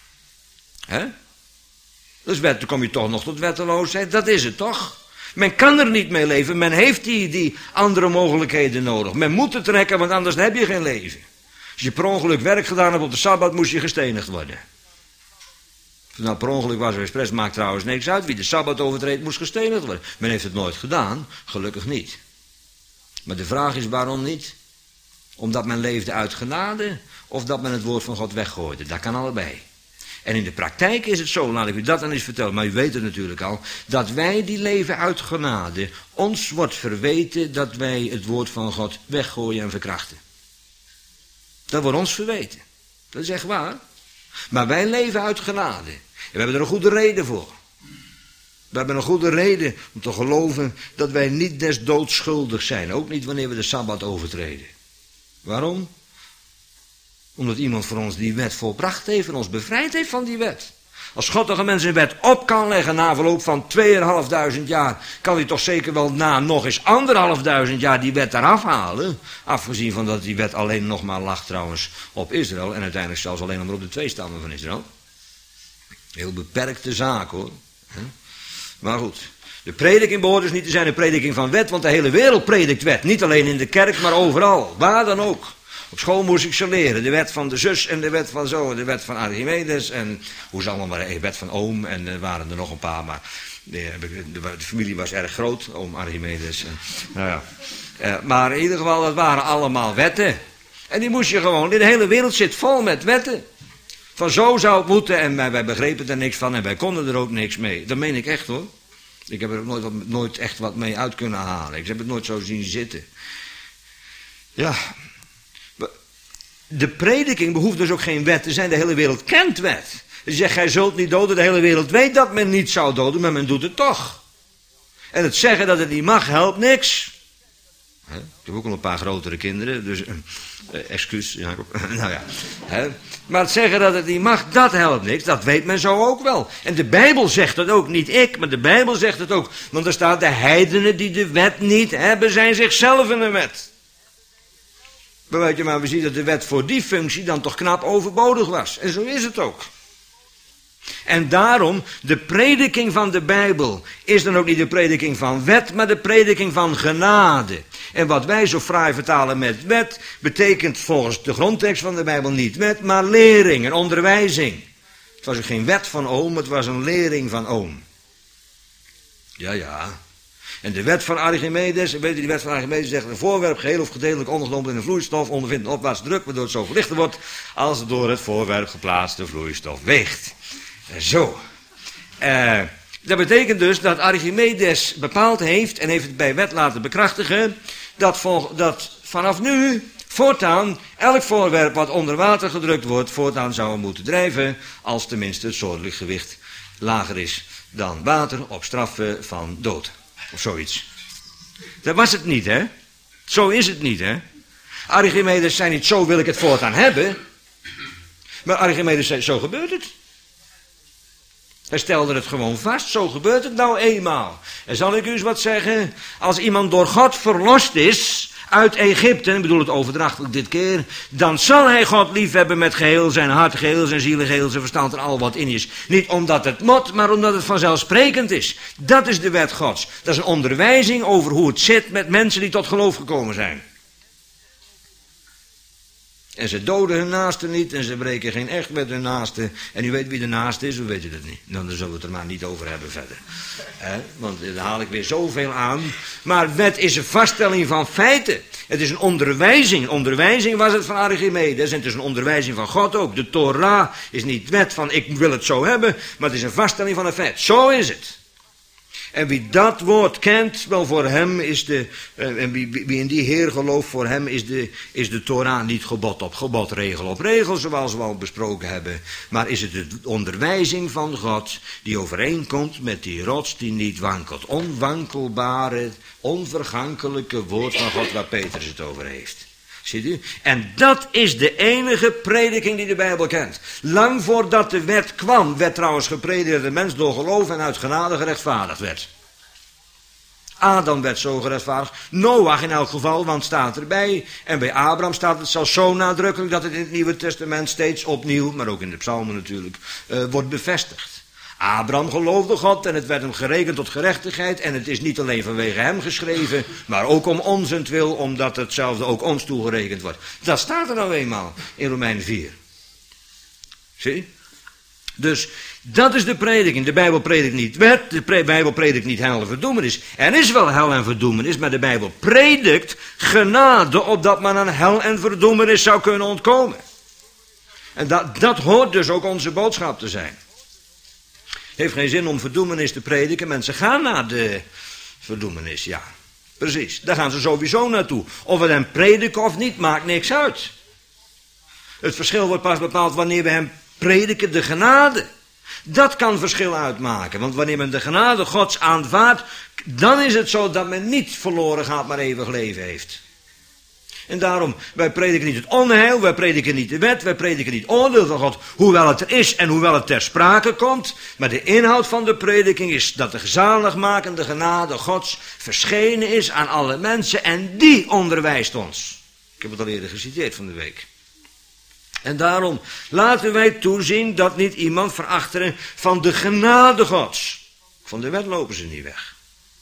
Dus dan kom je toch nog tot wetteloosheid. Dat is het toch? Men kan er niet mee leven. Men heeft die andere mogelijkheden nodig. Men moet het trekken, want anders heb je geen leven. Als je per ongeluk werk gedaan hebt op de Sabbat, moest je gestenigd worden. Nou, per ongeluk was er expres, maakt trouwens niks uit. Wie de Sabbat overtreedt, moest gestenigd worden. Men heeft het nooit gedaan, gelukkig niet. Maar de vraag is waarom niet? Omdat men leefde uit genade, of dat men het woord van God weggooide. Dat kan allebei. En in de praktijk is het zo, laat ik u dat dan eens vertellen, maar u weet het natuurlijk al, dat wij die leven uit genade, ons wordt verweten dat wij het woord van God weggooien en verkrachten. Dat wordt ons verweten. Dat is echt waar. Maar wij leven uit genade. En we hebben er een goede reden voor. We hebben een goede reden om te geloven dat wij niet des doods schuldig zijn. Ook niet wanneer we de Sabbat overtreden. Waarom? Omdat iemand voor ons die wet volbracht heeft en ons bevrijd heeft van die wet. Als God toch een mens een wet op kan leggen na verloop van 2500 jaar, kan hij toch zeker wel na nog eens 1500 jaar die wet eraf halen. Afgezien van dat die wet alleen nog maar lag trouwens op Israël en uiteindelijk zelfs alleen nog maar op de 2 stammen van Israël. Heel beperkte zaak hoor. Maar goed, de prediking behoort dus niet te zijn een prediking van wet, want de hele wereld predikt wet. Niet alleen in de kerk, maar overal, waar dan ook. Op school moest ik ze leren, de wet van de zus en de wet van zo, de wet van Archimedes en hoe ze allemaal maar, de wet van oom en er waren er nog een paar, maar de familie was erg groot, oom Archimedes. Nou ja. Maar in ieder geval, dat waren allemaal wetten. En die moest je gewoon, de hele wereld zit vol met wetten. Van zo zou het moeten en wij begrepen er niks van en wij konden er ook niks mee. Dat meen ik echt hoor. Ik heb er ook nooit echt wat mee uit kunnen halen. Ik heb het nooit zo zien zitten. Ja. De prediking behoeft dus ook geen wet te zijn. De hele wereld kent wet. Je zegt, gij zult niet doden. De hele wereld weet dat men niet zou doden, maar men doet het toch. En het zeggen dat het niet mag, helpt niks. Ik heb ook al een paar grotere kinderen, dus excuus, Jacob. Nou ja. Maar het zeggen dat het niet mag, dat helpt niks. Dat weet men zo ook wel. En de Bijbel zegt dat ook, niet ik, maar de Bijbel zegt het ook. Want er staat, de heidenen die de wet niet hebben, zijn zichzelf in de wet. Maar we zien dat de wet voor die functie dan toch knap overbodig was. En zo is het ook. En daarom, de prediking van de Bijbel is dan ook niet de prediking van wet, maar de prediking van genade. En wat wij zo fraai vertalen met wet, betekent volgens de grondtekst van de Bijbel niet wet, maar lering en onderwijzing. Het was ook geen wet van oom, het was een lering van oom. Ja. En de wet van Archimedes, weet u, die wet van Archimedes zegt, een voorwerp geheel of gedeeltelijk ondergedompeld in een vloeistof ondervindt een opwaartse druk, waardoor het zo lichter wordt als het door het voorwerp geplaatste vloeistof weegt. Zo. Dat betekent dus dat Archimedes bepaald heeft, en heeft het bij wet laten bekrachtigen, dat vanaf nu, voortaan, elk voorwerp wat onder water gedrukt wordt, voortaan zou moeten drijven, als tenminste het soortelijk gewicht lager is dan water, op straffe van dood. Of zoiets. Dat was het niet, hè? Zo is het niet, hè? Archimedes zei niet, zo wil ik het voortaan hebben. Maar Archimedes zei, zo gebeurt het. Hij stelde het gewoon vast, zo gebeurt het nou eenmaal. En zal ik u eens wat zeggen? Als iemand door God verlost is uit Egypte, ik bedoel het overdrachtelijk dit keer, dan zal hij God liefhebben met geheel zijn hart, geheel zijn ziel, geheel zijn verstand en al wat in is. Niet omdat het moet, maar omdat het vanzelfsprekend is. Dat is de wet Gods. Dat is een onderwijzing over hoe het zit met mensen die tot geloof gekomen zijn. En ze doden hun naaste niet en ze breken geen echt met hun naaste. En u weet wie de naaste is, of weet u dat niet? Dan zullen we het er maar niet over hebben verder. Want daar haal ik weer zoveel aan. Maar wet is een vaststelling van feiten. Het is een onderwijzing. Onderwijzing was het van Archimedes en het is een onderwijzing van God ook. De Torah is niet wet van ik wil het zo hebben, maar het is een vaststelling van een feit. Zo is het. En wie dat woord kent, wel voor hem is en wie in die Heer gelooft, voor hem is de Torah niet gebod op gebod, regel op regel, zoals we al besproken hebben. Maar is het de onderwijzing van God die overeenkomt met die rots die niet wankelt. Onwankelbare, onvergankelijke woord van God waar Petrus het over heeft. Ziet u? En dat is de enige prediking die de Bijbel kent. Lang voordat de wet kwam, werd trouwens gepredikt dat de mens door geloof en uit genade gerechtvaardigd werd. Adam werd zo gerechtvaardigd. Noach in elk geval, want staat erbij. En bij Abraham staat het zelfs zo nadrukkelijk dat het in het Nieuwe Testament steeds opnieuw, maar ook in de psalmen natuurlijk, wordt bevestigd. Abraham geloofde God en het werd hem gerekend tot gerechtigheid. En het is niet alleen vanwege hem geschreven, maar ook om onzentwil, omdat hetzelfde ook ons toegerekend wordt. Dat staat er nou eenmaal in Romeinen 4. Zie? Dus dat is de prediking. De Bijbel predikt niet wet, de Bijbel predikt niet hel en verdoemenis. Er is wel hel en verdoemenis, maar de Bijbel predikt genade, opdat men aan hel en verdoemenis zou kunnen ontkomen. En dat hoort dus ook onze boodschap te zijn. Het heeft geen zin om verdoemenis te prediken. Mensen gaan naar de verdoemenis, ja. Precies, daar gaan ze sowieso naartoe. Of we hem prediken of niet, maakt niks uit. Het verschil wordt pas bepaald wanneer we hem prediken, de genade. Dat kan verschil uitmaken. Want wanneer men de genade Gods aanvaardt, dan is het zo dat men niet verloren gaat, maar eeuwig leven heeft. En daarom, wij prediken niet het onheil, wij prediken niet de wet, wij prediken niet oordeel van God, hoewel het er is en hoewel het ter sprake komt. Maar de inhoud van de prediking is dat de zaligmakende genade Gods verschenen is aan alle mensen en die onderwijst ons. Ik heb het al eerder geciteerd van de week. En daarom laten wij toezien dat niet iemand verachteren van de genade Gods. Van de wet lopen ze niet weg.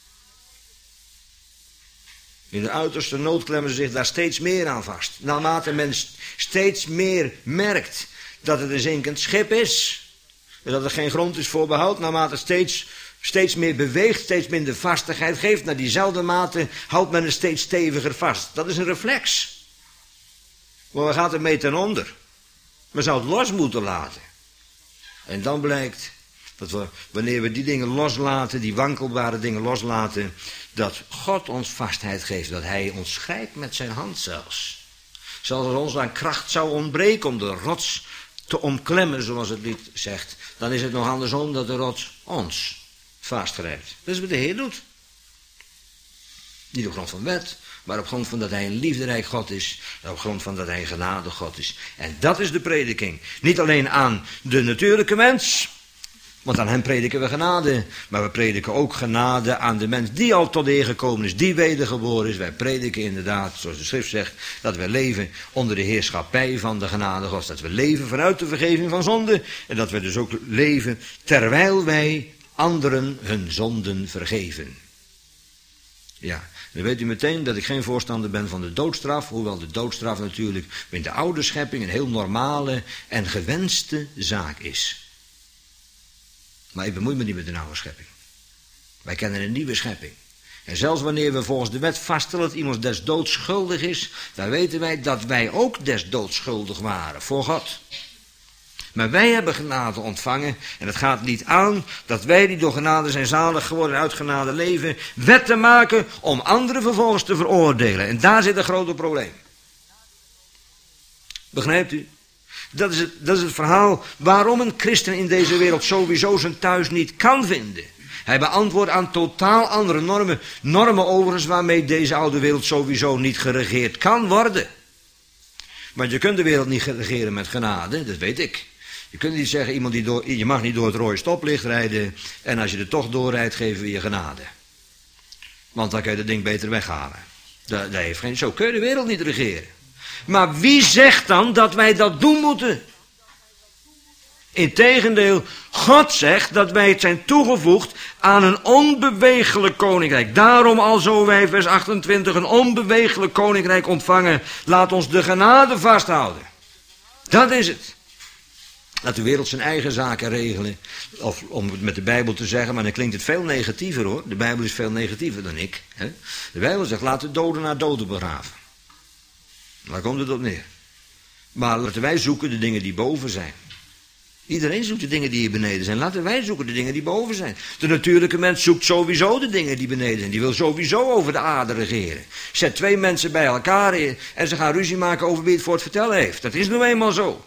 In de uiterste nood klemmen ze zich daar steeds meer aan vast. Naarmate men steeds meer merkt dat het een zinkend schip is. En dat er geen grond is voor behoud. Naarmate het steeds meer beweegt, steeds minder vastigheid geeft. Naar diezelfde mate houdt men het steeds steviger vast. Dat is een reflex. Maar we gaan ermee ten onder. Men zou het los moeten laten. En dan blijkt dat we, wanneer we die dingen loslaten, die wankelbare dingen loslaten, dat God ons vastheid geeft, dat hij ons grijpt met zijn hand zelfs. Zelfs als ons aan kracht zou ontbreken om de rots te omklemmen, zoals het lied zegt, dan is het nog andersom dat de rots ons vastgrijpt. Dat is wat de Heer doet. Niet op grond van wet, maar op grond van dat hij een liefderijk God is, en op grond van dat hij een genade God is. En dat is de prediking. Niet alleen aan de natuurlijke mens, want aan hem prediken we genade, maar we prediken ook genade aan de mens die al tot de Heer gekomen is, die wedergeboren is. Wij prediken inderdaad, zoals de schrift zegt, dat we leven onder de heerschappij van de genade Gods. Dat we leven vanuit de vergeving van zonde en dat we dus ook leven terwijl wij anderen hun zonden vergeven. Ja, dan weet u meteen dat ik geen voorstander ben van de doodstraf, hoewel de doodstraf natuurlijk in de oude schepping een heel normale en gewenste zaak is. Maar ik bemoei me niet met de oude schepping. Wij kennen een nieuwe schepping. En zelfs wanneer we volgens de wet vaststellen dat iemand des doods schuldig is, dan weten wij dat wij ook des doods schuldig waren voor God. Maar wij hebben genade ontvangen en het gaat niet aan dat wij die door genade zijn zalig geworden uit genade leven, wetten maken om anderen vervolgens te veroordelen. En daar zit een groot probleem. Begrijpt u? Dat is het verhaal waarom een christen in deze wereld sowieso zijn thuis niet kan vinden. Hij beantwoordt aan totaal andere normen. Normen overigens waarmee deze oude wereld sowieso niet geregeerd kan worden. Want je kunt de wereld niet regeren met genade, dat weet ik. Je kunt niet zeggen, je mag niet door het rode stoplicht rijden en als je er toch doorrijdt, geven we je genade. Want dan kun je dat ding beter weghalen. Zo kun je de wereld niet regeren. Maar wie zegt dan dat wij dat doen moeten? Integendeel, God zegt dat wij het zijn toegevoegd aan een onbewegelijk koninkrijk. Daarom alzo wij, vers 28, een onbewegelijk koninkrijk ontvangen. Laat ons de genade vasthouden. Dat is het. Laat de wereld zijn eigen zaken regelen. Of om het met de Bijbel te zeggen, maar dan klinkt het veel negatiever hoor. De Bijbel is veel negatiever dan ik. Hè? De Bijbel zegt, laat de doden naar doden begraven. Daar komt het op neer. Maar laten wij zoeken de dingen die boven zijn. Iedereen zoekt de dingen die hier beneden zijn. Laten wij zoeken de dingen die boven zijn. De natuurlijke mens zoekt sowieso de dingen die beneden zijn. Die wil sowieso over de aarde regeren. Zet 2 mensen bij elkaar en ze gaan ruzie maken over wie het voor het vertellen heeft. Dat is nou eenmaal zo.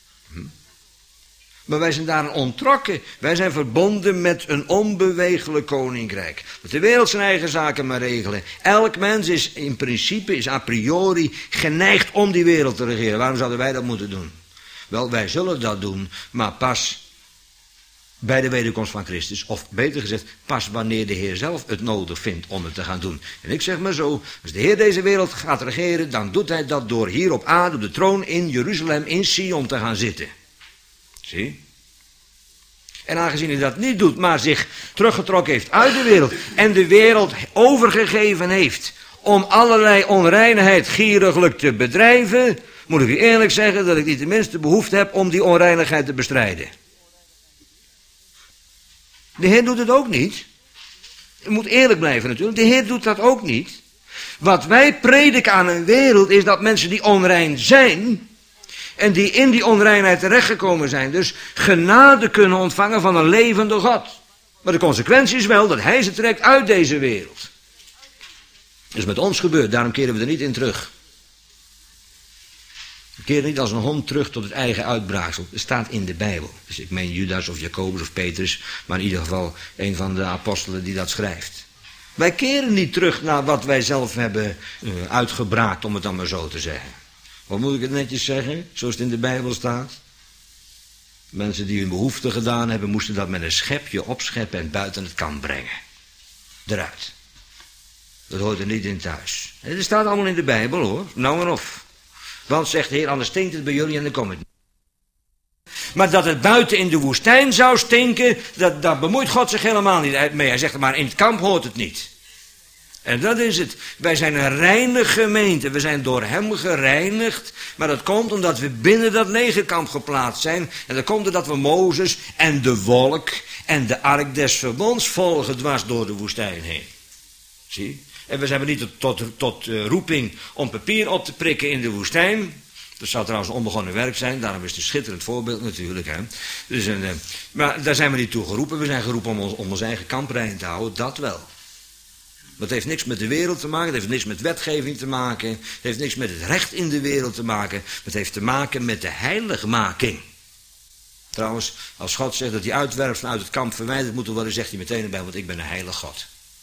Maar wij zijn daaraan ontrokken. Wij zijn verbonden met een onbeweeglijk koninkrijk. Dat de wereld zijn eigen zaken maar regelen. Elk mens is in principe, is a priori geneigd om die wereld te regeren. Waarom zouden wij dat moeten doen? Wel, wij zullen dat doen, maar pas bij de wederkomst van Christus. Of beter gezegd, pas wanneer de Heer zelf het nodig vindt om het te gaan doen. En ik zeg maar zo, als de Heer deze wereld gaat regeren, dan doet hij dat door hier op aarde, op de troon in Jeruzalem, in Sion te gaan zitten. Zie? En aangezien hij dat niet doet, maar zich teruggetrokken heeft uit de wereld en de wereld overgegeven heeft om allerlei onreinheid gieriglijk te bedrijven, moet ik u eerlijk zeggen dat ik niet de minste behoefte heb om die onreinigheid te bestrijden. De Heer doet het ook niet. U moet eerlijk blijven natuurlijk. De Heer doet dat ook niet. Wat wij prediken aan een wereld is dat mensen die onrein zijn en die in die onreinheid terechtgekomen zijn, dus genade kunnen ontvangen van een levende God. Maar de consequentie is wel dat hij ze trekt uit deze wereld. Dat is met ons gebeurd, daarom keren we er niet in terug. We keren niet als een hond terug tot het eigen uitbraaksel. Dat staat in de Bijbel. Dus ik meen Judas of Jacobus of Petrus, maar in ieder geval een van de apostelen die dat schrijft. Wij keren niet terug naar wat wij zelf hebben uitgebraakt, om het dan maar zo te zeggen. Wat moet ik het netjes zeggen, zoals het in de Bijbel staat? Mensen die hun behoefte gedaan hebben, moesten dat met een schepje opscheppen en buiten het kamp brengen. Eruit. Dat hoort er niet in thuis. En dat staat allemaal in de Bijbel hoor, nou en of. Want zegt de Heer, anders stinkt het bij jullie en dan kom ik niet. Maar dat het buiten in de woestijn zou stinken, daar bemoeit God zich helemaal niet mee. Hij zegt maar, in het kamp hoort het niet. En dat is het. Wij zijn een reine gemeente. We zijn door hem gereinigd. Maar dat komt omdat we binnen dat legerkamp geplaatst zijn. En dat komt omdat we Mozes en de wolk en de ark des verbonds volgen dwars door de woestijn heen. Zie? En we zijn niet tot roeping om papier op te prikken in de woestijn. Dat zou trouwens een onbegonnen werk zijn. Daarom is het een schitterend voorbeeld natuurlijk. Hè. Dus maar daar zijn we niet toe geroepen. We zijn geroepen om ons eigen kamp rein te houden. Dat wel. Dat heeft niks met de wereld te maken. Het heeft niks met wetgeving te maken. Het heeft niks met het recht in de wereld te maken. Het heeft te maken met de heiligmaking. Trouwens, als God zegt dat hij uitwerpt vanuit het kamp verwijderd moet worden, zegt hij meteen erbij, want ik ben een heilig God.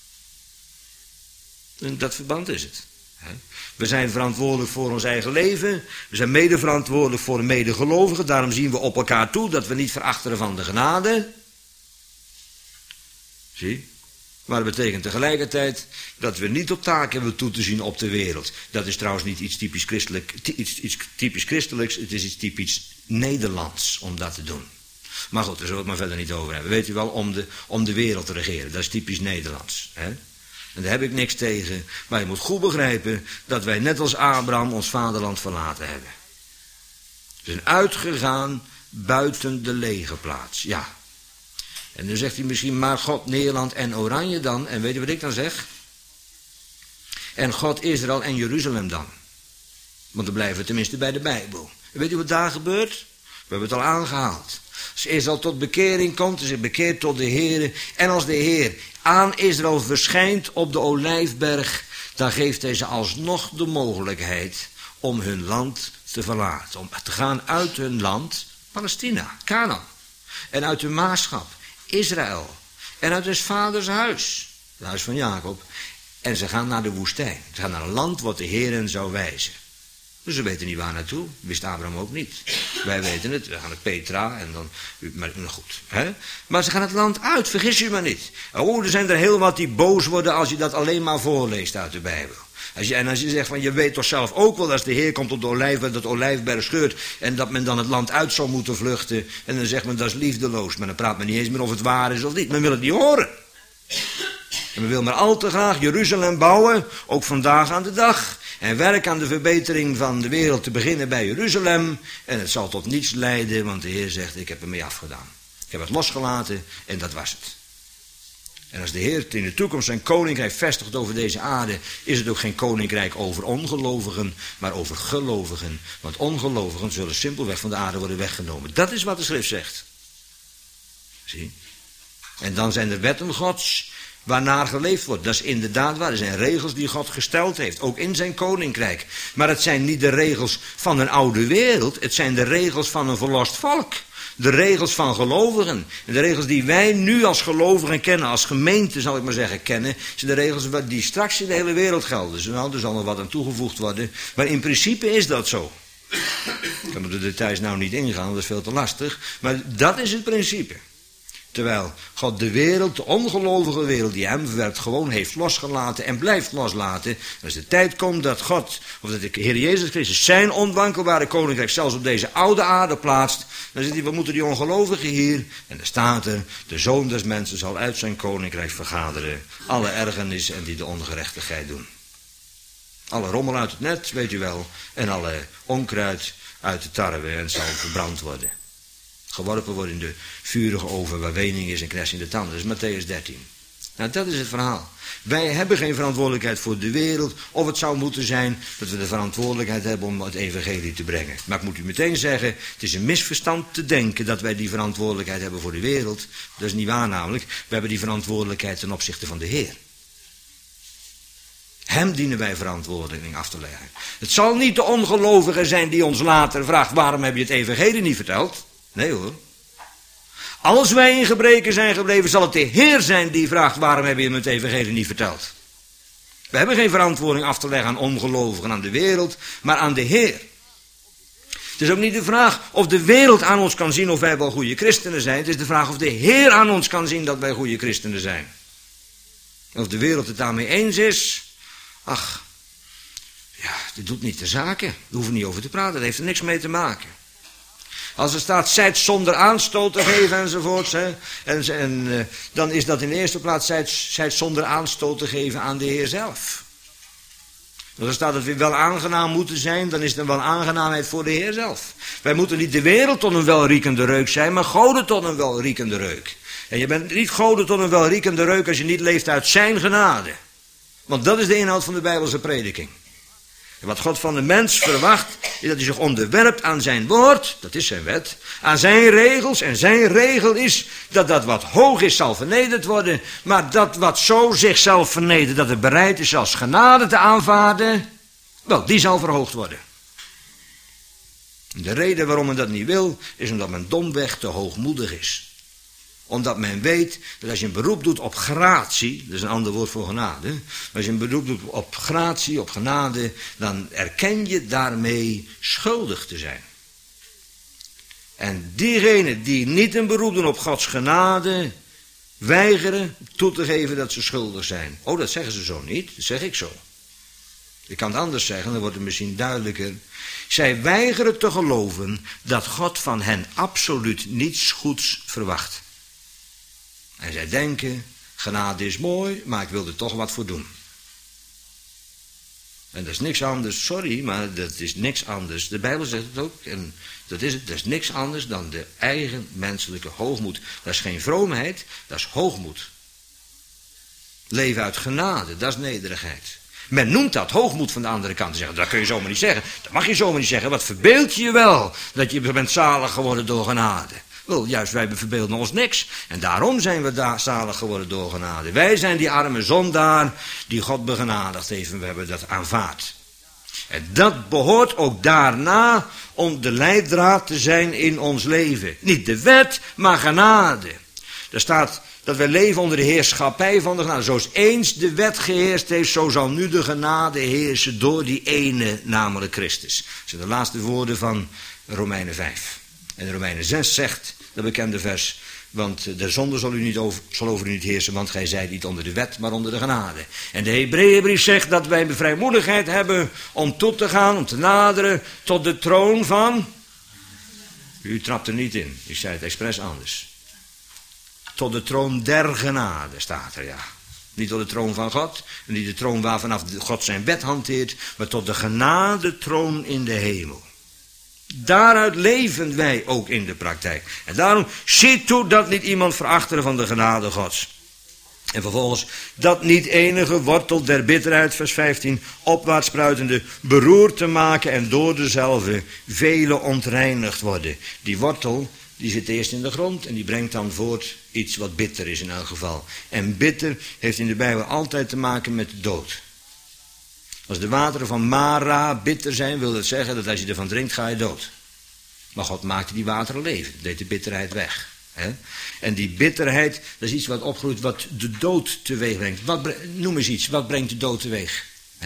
In dat verband is het. We zijn verantwoordelijk voor ons eigen leven. We zijn mede verantwoordelijk voor de medegelovigen. Daarom zien we op elkaar toe dat we niet verachteren van de genade. Zie? Maar dat betekent tegelijkertijd dat we niet op taak hebben toe te zien op de wereld. Dat is trouwens niet iets typisch christelijks. Het is iets typisch Nederlands om dat te doen. Maar goed, daar zullen we het maar verder niet over hebben. Weet u wel, om de wereld te regeren. Dat is typisch Nederlands. Hè? En daar heb ik niks tegen. Maar je moet goed begrijpen dat wij net als Abraham ons vaderland verlaten hebben. We zijn uitgegaan buiten de legerplaats. Ja. En dan zegt hij misschien, maar God, Nederland en Oranje dan. En weet je wat ik dan zeg? En God, Israël en Jeruzalem dan. Want dan blijven we tenminste bij de Bijbel. En weet u wat daar gebeurt? We hebben het al aangehaald. Als Israël tot bekering komt, is hij bekeerd tot de Heer. En als de Heer aan Israël verschijnt op de Olijfberg, dan geeft hij ze alsnog de mogelijkheid om hun land te verlaten. Om te gaan uit hun land, Palestina, Canaan. En uit hun maagschap, Israël. En uit hun vaders huis, het huis van Jacob. En ze gaan naar de woestijn. Ze gaan naar een land wat de Heer hen zou wijzen. Dus ze weten niet waar naartoe. Wist Abraham ook niet. Wij weten het. We gaan naar Petra en dan... Maar goed. Hè? Maar ze gaan het land uit. Vergis u maar niet. Oh, er zijn er heel wat die boos worden als je dat alleen maar voorleest uit de Bijbel. Als je zegt van je weet toch zelf ook wel als de Heer komt op de olijfberg, dat de olijfberg scheurt en dat men dan het land uit zou moeten vluchten. En dan zegt men dat is liefdeloos. Maar dan praat men niet eens meer of het waar is of niet. Men wil het niet horen. En men wil maar al te graag Jeruzalem bouwen, ook vandaag aan de dag. En werk aan de verbetering van de wereld te beginnen bij Jeruzalem. En het zal tot niets leiden, want de Heer zegt, ik heb ermee afgedaan. Ik heb het losgelaten en dat was het. En als de Heer in de toekomst zijn koninkrijk vestigt over deze aarde, is het ook geen koninkrijk over ongelovigen, maar over gelovigen. Want ongelovigen zullen simpelweg van de aarde worden weggenomen. Dat is wat de schrift zegt. Zie? En dan zijn er wetten Gods waarnaar geleefd wordt. Dat is inderdaad waar. Er zijn regels die God gesteld heeft, ook in zijn koninkrijk. Maar het zijn niet de regels van een oude wereld, het zijn de regels van een verlost volk. De regels van gelovigen. En de regels die wij nu als gelovigen kennen, als gemeente zal ik maar zeggen kennen, zijn de regels die straks in de hele wereld gelden. Nou, er zal nog wat aan toegevoegd worden. Maar in principe is dat zo. Ik kan op de details nou niet ingaan, dat is veel te lastig. Maar dat is het principe. Terwijl God de wereld, de ongelovige wereld die hem verwerpt, gewoon heeft losgelaten en blijft loslaten. Als de tijd komt dat God, of dat de Heer Jezus Christus zijn onwankelbare koninkrijk zelfs op deze oude aarde plaatst, dan zegt hij, wat moeten die ongelovigen hier? En dan staat er, de Zoon des Mensen zal uit zijn koninkrijk vergaderen alle ergernis en die de ongerechtigheid doen. Alle rommel uit het net, weet u wel, en alle onkruid uit de tarwe en het zal verbrand worden. Geworpen worden in de vurige oven waar wening is en kners in de tanden. Dat is Matthäus 13. Nou, dat is het verhaal. Wij hebben geen verantwoordelijkheid voor de wereld. Of het zou moeten zijn dat we de verantwoordelijkheid hebben om het evangelie te brengen. Maar ik moet u meteen zeggen, het is een misverstand te denken dat wij die verantwoordelijkheid hebben voor de wereld. Dat is niet waar namelijk. We hebben die verantwoordelijkheid ten opzichte van de Heer. Hem dienen wij verantwoording af te leggen. Het zal niet de ongelovige zijn die ons later vraagt, waarom heb je het evangelie niet verteld? Nee hoor. Als wij in gebreken zijn gebleven, zal het de Heer zijn die vraagt, waarom heb je hem het evangelie niet verteld? We hebben geen verantwoording af te leggen aan ongelovigen, aan de wereld, maar aan de Heer. Het is ook niet de vraag of de wereld aan ons kan zien of wij wel goede christenen zijn. Het is de vraag of de Heer aan ons kan zien dat wij goede christenen zijn. En of de wereld het daarmee eens is, ach, ja, dit doet niet de zaken. We hoeven niet over te praten, dat heeft er niks mee te maken. Als er staat, zijt zonder aanstoot te geven enzovoorts. Hè, dan is dat in de eerste plaats, zijt zonder aanstoot te geven aan de Heer zelf. Als er staat dat we wel aangenaam moeten zijn, dan is het een wel aangenaamheid voor de Heer zelf. Wij moeten niet de wereld tot een welriekende reuk zijn, maar goden tot een welriekende reuk. En je bent niet goden tot een welriekende reuk als je niet leeft uit zijn genade. Want dat is de inhoud van de Bijbelse prediking. En wat God van de mens verwacht, is dat hij zich onderwerpt aan zijn woord, dat is zijn wet, aan zijn regels. En zijn regel is dat dat wat hoog is zal vernederd worden, maar dat wat zo zichzelf vernedert, dat het bereid is als genade te aanvaarden, wel, die zal verhoogd worden. De reden waarom men dat niet wil, is omdat men domweg te hoogmoedig is. Omdat men weet dat als je een beroep doet op gratie, dat is een ander woord voor genade. Maar als je een beroep doet op gratie, op genade, dan erken je daarmee schuldig te zijn. En diegenen die niet een beroep doen op Gods genade, weigeren toe te geven dat ze schuldig zijn. Oh, dat zeggen ze zo niet, dat zeg ik zo. Ik kan het anders zeggen, dan wordt het misschien duidelijker. Zij weigeren te geloven dat God van hen absoluut niets goeds verwacht. En zij denken, genade is mooi, maar ik wil er toch wat voor doen. En dat is niks anders, sorry, maar dat is niks anders. De Bijbel zegt het ook, en dat is het, dat is niks anders dan de eigen menselijke hoogmoed. Dat is geen vroomheid, dat is hoogmoed. Leven uit genade, dat is nederigheid. Men noemt dat hoogmoed van de andere kant. Te zeggen, dat kun je zomaar niet zeggen. Dat mag je zomaar niet zeggen. Wat verbeeld je wel dat je bent zalig geworden door genade? Wel, juist wij verbeelden ons niks. En daarom zijn we zalig geworden door genade. Wij zijn die arme zondaar die God begenadigd heeft en we hebben dat aanvaard. En dat behoort ook daarna om de leidraad te zijn in ons leven. Niet de wet, maar genade. Er staat dat wij leven onder de heerschappij van de genade. Zoals eens de wet geheerst heeft, zo zal nu de genade heersen door die ene, namelijk Christus. Dat zijn de laatste woorden van Romeinen 5. En Romeinen 6 zegt, dat bekende vers, want de zonde zal over u niet heersen, want gij zijt niet onder de wet, maar onder de genade. En de Hebreeënbrief zegt dat wij de vrijmoedigheid hebben om toe te gaan, om te naderen tot de troon van... U trapt er niet in, ik zei het expres anders. Tot de troon der genade staat er, ja. Niet tot de troon van God, niet de troon waarvanaf God zijn wet hanteert, maar tot de genadetroon in de hemel. Daaruit leven wij ook in de praktijk. En daarom ziet toe dat niet iemand verachteren van de genade Gods. En vervolgens, dat niet enige wortel der bitterheid, vers 15, opwaarts spruitende, beroerd te maken en door dezelfde vele ontreinigd worden. Die wortel, die zit eerst in de grond en die brengt dan voort iets wat bitter is in elk geval. En bitter heeft in de Bijbel altijd te maken met de dood. Als de wateren van Mara bitter zijn, wil dat zeggen dat als je ervan drinkt, ga je dood. Maar God maakte die wateren leven, deed de bitterheid weg. He? En die bitterheid, dat is iets wat opgroeit, wat de dood teweeg brengt. Noem eens iets, wat brengt de dood teweeg?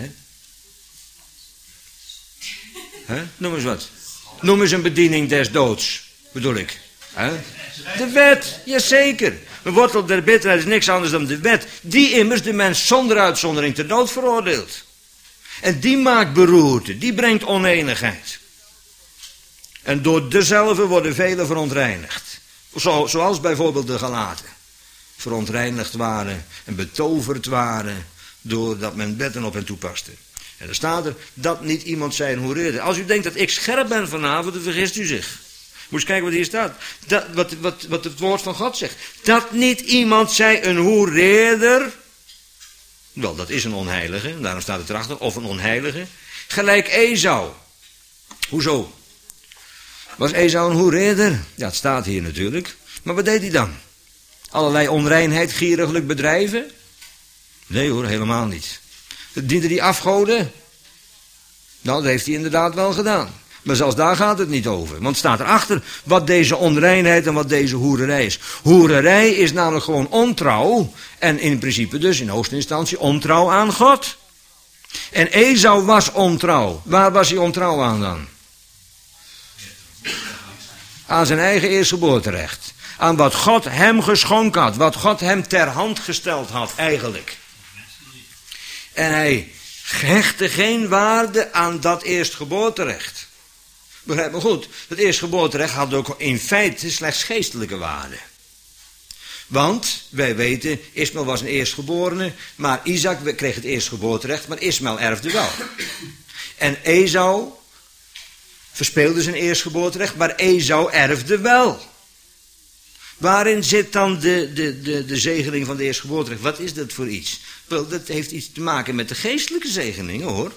Noem eens wat. Noem eens een bediening des doods, bedoel ik. De wet, jazeker. Een wortel der bitterheid is niks anders dan de wet. Die immers de mens zonder uitzondering ter dood veroordeelt. En die maakt beroerte, die brengt oneenigheid. En door dezelfde worden velen verontreinigd. Zoals bijvoorbeeld de Galaten. Verontreinigd waren en betoverd waren doordat men wetten op hen toepaste. En er staat er dat niet iemand zijn hoereerde. Als u denkt dat ik scherp ben vanavond, dan vergist u zich. Moet eens kijken wat hier staat. Wat het woord van God zegt. Dat niet iemand zij een hoereerder. Wel, dat is een onheilige. Daarom staat het erachter. Of een onheilige. Gelijk Esau. Hoezo? Was Esau een hoereerder? Ja, het staat hier natuurlijk. Maar wat deed hij dan? Allerlei onreinheid, gieriglijk bedrijven? Nee hoor, helemaal niet. Diende hij afgoden? Nou, dat heeft hij inderdaad wel gedaan. Maar zelfs daar gaat het niet over. Want het staat erachter wat deze onreinheid en wat deze hoererij is. Hoererij is namelijk gewoon ontrouw. En in principe dus in hoogste instantie ontrouw aan God. En Esau was ontrouw. Waar was hij ontrouw aan dan? Aan zijn eigen eerstgeboorterecht. Aan wat God hem geschonken had. Wat God hem ter hand gesteld had eigenlijk. En hij hechtte geen waarde aan dat eerstgeboorterecht. Begrijp me goed. Dat eerstgeboorterecht had ook in feite slechts geestelijke waarde. Want, wij weten, Ismaël was een eerstgeborene. Maar Isaac kreeg het eerstgeboorterecht. Maar Ismaël erfde wel. En Esau verspeelde zijn eerstgeboorterecht. Maar Esau erfde wel. Waarin zit dan de zegening van de eerstgeboorterecht? Wat is dat voor iets? Wel, dat heeft iets te maken met de geestelijke zegeningen, hoor.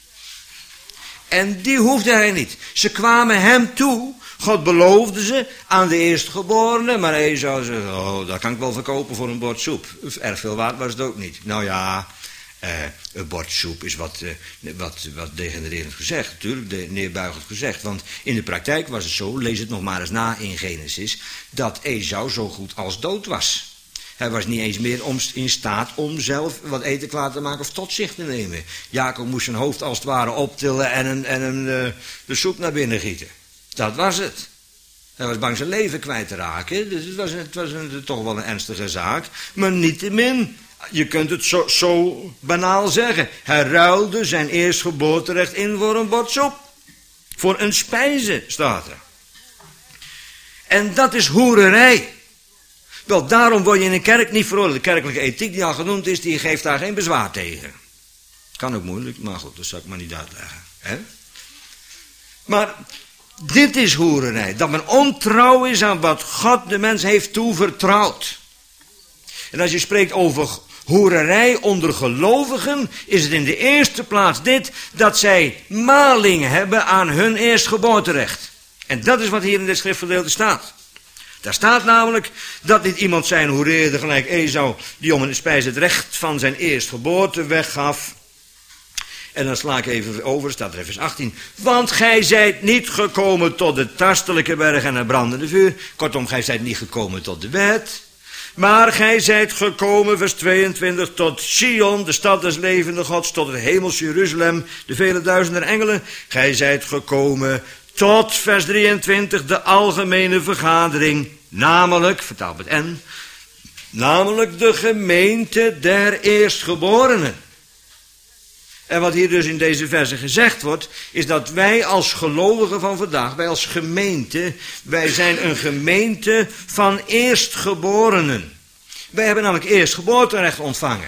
En die hoefde hij niet. Ze kwamen hem toe. God beloofde ze aan de eerstgeborene. Maar Esau zei, oh, dat kan ik wel verkopen voor een bord soep. Erg veel waard was het ook niet. Nou ja, een bord soep is wat degenererend gezegd. Natuurlijk, neerbuigend gezegd. Want in de praktijk was het zo, lees het nog maar eens na in Genesis, dat Esau zo goed als dood was. Hij was niet eens meer in staat om zelf wat eten klaar te maken of tot zich te nemen. Jacob moest zijn hoofd als het ware optillen en de soep naar binnen gieten. Dat was het. Hij was bang zijn leven kwijt te raken. Dus het was toch wel een ernstige zaak. Maar niettemin, je kunt het zo banaal zeggen. Hij ruilde zijn eerstgeboorterecht in voor een bord soep. Voor een spijze, staat er. En dat is hoererij. Wel, daarom word je in een kerk niet veroordeeld. De kerkelijke ethiek die al genoemd is, die geeft daar geen bezwaar tegen. Kan ook moeilijk, maar goed, dat zal ik maar niet uitleggen. Hè? Maar dit is hoererij. Dat men ontrouw is aan wat God de mens heeft toevertrouwd. En als je spreekt over hoererij onder gelovigen, is het in de eerste plaats dit, dat zij maling hebben aan hun eerstgeboorterecht. En dat is wat hier in dit schriftgedeelte staat. Daar staat namelijk dat niet iemand zijn hoereerde gelijk Esau, die om een spijs het recht van zijn eerstgeboorte weggaf. En dan sla ik even over, staat er in vers 18. Want gij zijt niet gekomen tot de tastelijke berg en het brandende vuur. Kortom, gij zijt niet gekomen tot de wet. Maar gij zijt gekomen, vers 22, tot Sion, de stad des levende Gods, tot het hemels Jeruzalem, de vele duizenden engelen. Gij zijt gekomen tot, vers 23, de algemene vergadering, namelijk, vertaald met N, namelijk de gemeente der eerstgeborenen. En wat hier dus in deze verse gezegd wordt, is dat wij als gelovigen van vandaag, wij als gemeente, wij zijn een gemeente van eerstgeborenen. Wij hebben namelijk eerstgeboorterecht ontvangen.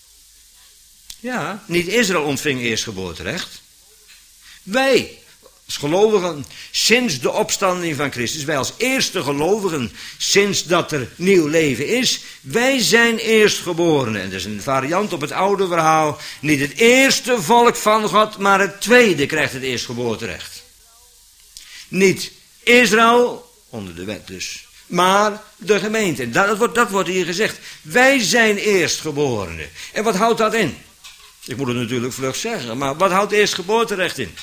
Ja, niet Israël ontving eerstgeboorterecht. Wij, Als gelovigen sinds de opstanding van Christus, wij als eerste gelovigen sinds dat er nieuw leven is, wij zijn eerstgeborenen. En dat is een variant op het oude verhaal. Niet het eerste volk van God, maar het tweede krijgt het eerstgeboorterecht. Niet Israël, onder de wet dus, maar de gemeente. Dat wordt hier gezegd. Wij zijn eerstgeborenen. En wat houdt dat in? Ik moet het natuurlijk vlug zeggen, maar wat houdt eerstgeboorterecht in?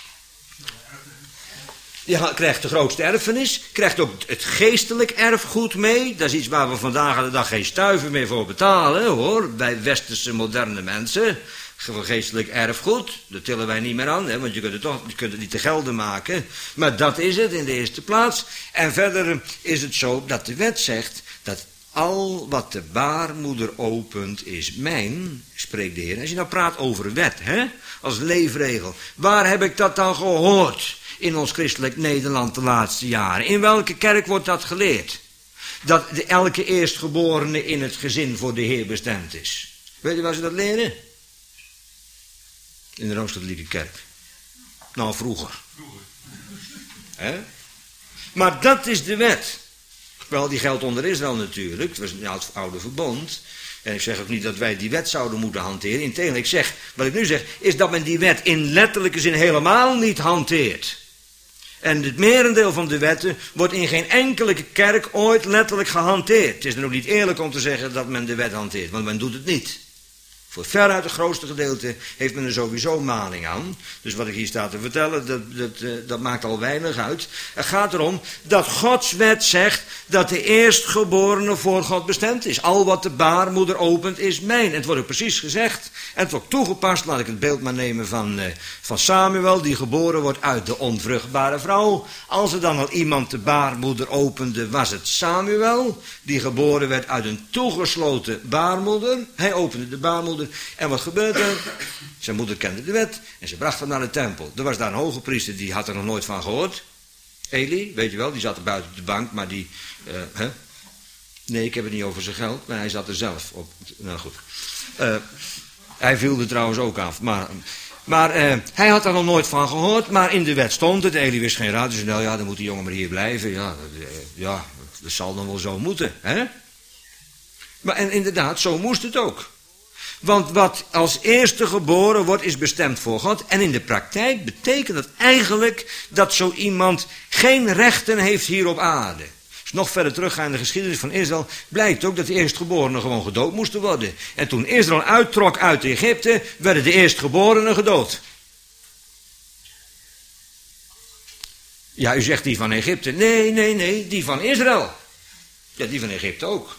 Je krijgt de grootste erfenis, krijgt ook het geestelijk erfgoed mee. Dat is iets waar we vandaag aan de dag geen stuiver meer voor betalen, hoor. Bij westerse moderne mensen. Voor geestelijk erfgoed, dat tillen wij niet meer aan, hè, want je kunt het niet te gelden maken. Maar dat is het in de eerste plaats. En verder is het zo dat de wet zegt dat al wat de baarmoeder opent is mijn, spreekt de Heer. Als je nou praat over wet, hè, als leefregel, waar heb ik dat dan gehoord? In ons christelijk Nederland de laatste jaren. In welke kerk wordt dat geleerd? Dat elke eerstgeborene in het gezin voor de Heer bestemd is. Weet je waar ze dat leren? In de Rooms-Katholieke kerk. Nou, vroeger. Hè? Maar dat is de wet. Wel, die geldt onder Israël natuurlijk. Het was een oude verbond. En ik zeg ook niet dat wij die wet zouden moeten hanteren. Integendeel, wat ik nu zeg, is dat men die wet in letterlijke zin helemaal niet hanteert. En het merendeel van de wetten wordt in geen enkele kerk ooit letterlijk gehanteerd. Het is dan ook niet eerlijk om te zeggen dat men de wet hanteert, want men doet het niet. Voor veruit het grootste gedeelte heeft men er sowieso maling aan. Dus wat ik hier sta te vertellen, dat maakt al weinig uit. Het gaat erom dat Gods wet zegt dat de eerstgeborene voor God bestemd is. Al wat de baarmoeder opent is mijn. En het wordt ook precies gezegd. En het wordt toegepast, laat ik het beeld maar nemen van Samuel, die geboren wordt uit de onvruchtbare vrouw. Als er dan al iemand de baarmoeder opende, was het Samuel, die geboren werd uit een toegesloten baarmoeder. Hij opende de baarmoeder. En wat gebeurde er? Zijn moeder kende de wet en ze bracht hem naar de tempel. Er was daar een hoge priester, die had er nog nooit van gehoord. Eli, weet je wel, die zat er buiten op de bank, maar die... Nee, ik heb het niet over zijn geld, maar hij zat er zelf op. Nou goed. Hij viel er trouwens ook af, maar hij had er nog nooit van gehoord, maar in de wet stond het. Eli wist geen raad, dus nou ja, dan moet die jongen maar hier blijven. Ja, dat zal dan wel zo moeten, hè? Maar en inderdaad, zo moest het ook. Want wat als eerste geboren wordt, is bestemd voor God. En in de praktijk betekent dat eigenlijk dat zo iemand geen rechten heeft hier op aarde. Als nog verder teruggaan in de geschiedenis van Israël, blijkt ook dat de eerstgeborenen gewoon gedood moesten worden. En toen Israël uittrok uit Egypte, werden de eerstgeborenen gedood. Ja, u zegt die van Egypte. Nee, die van Israël. Ja, die van Egypte ook.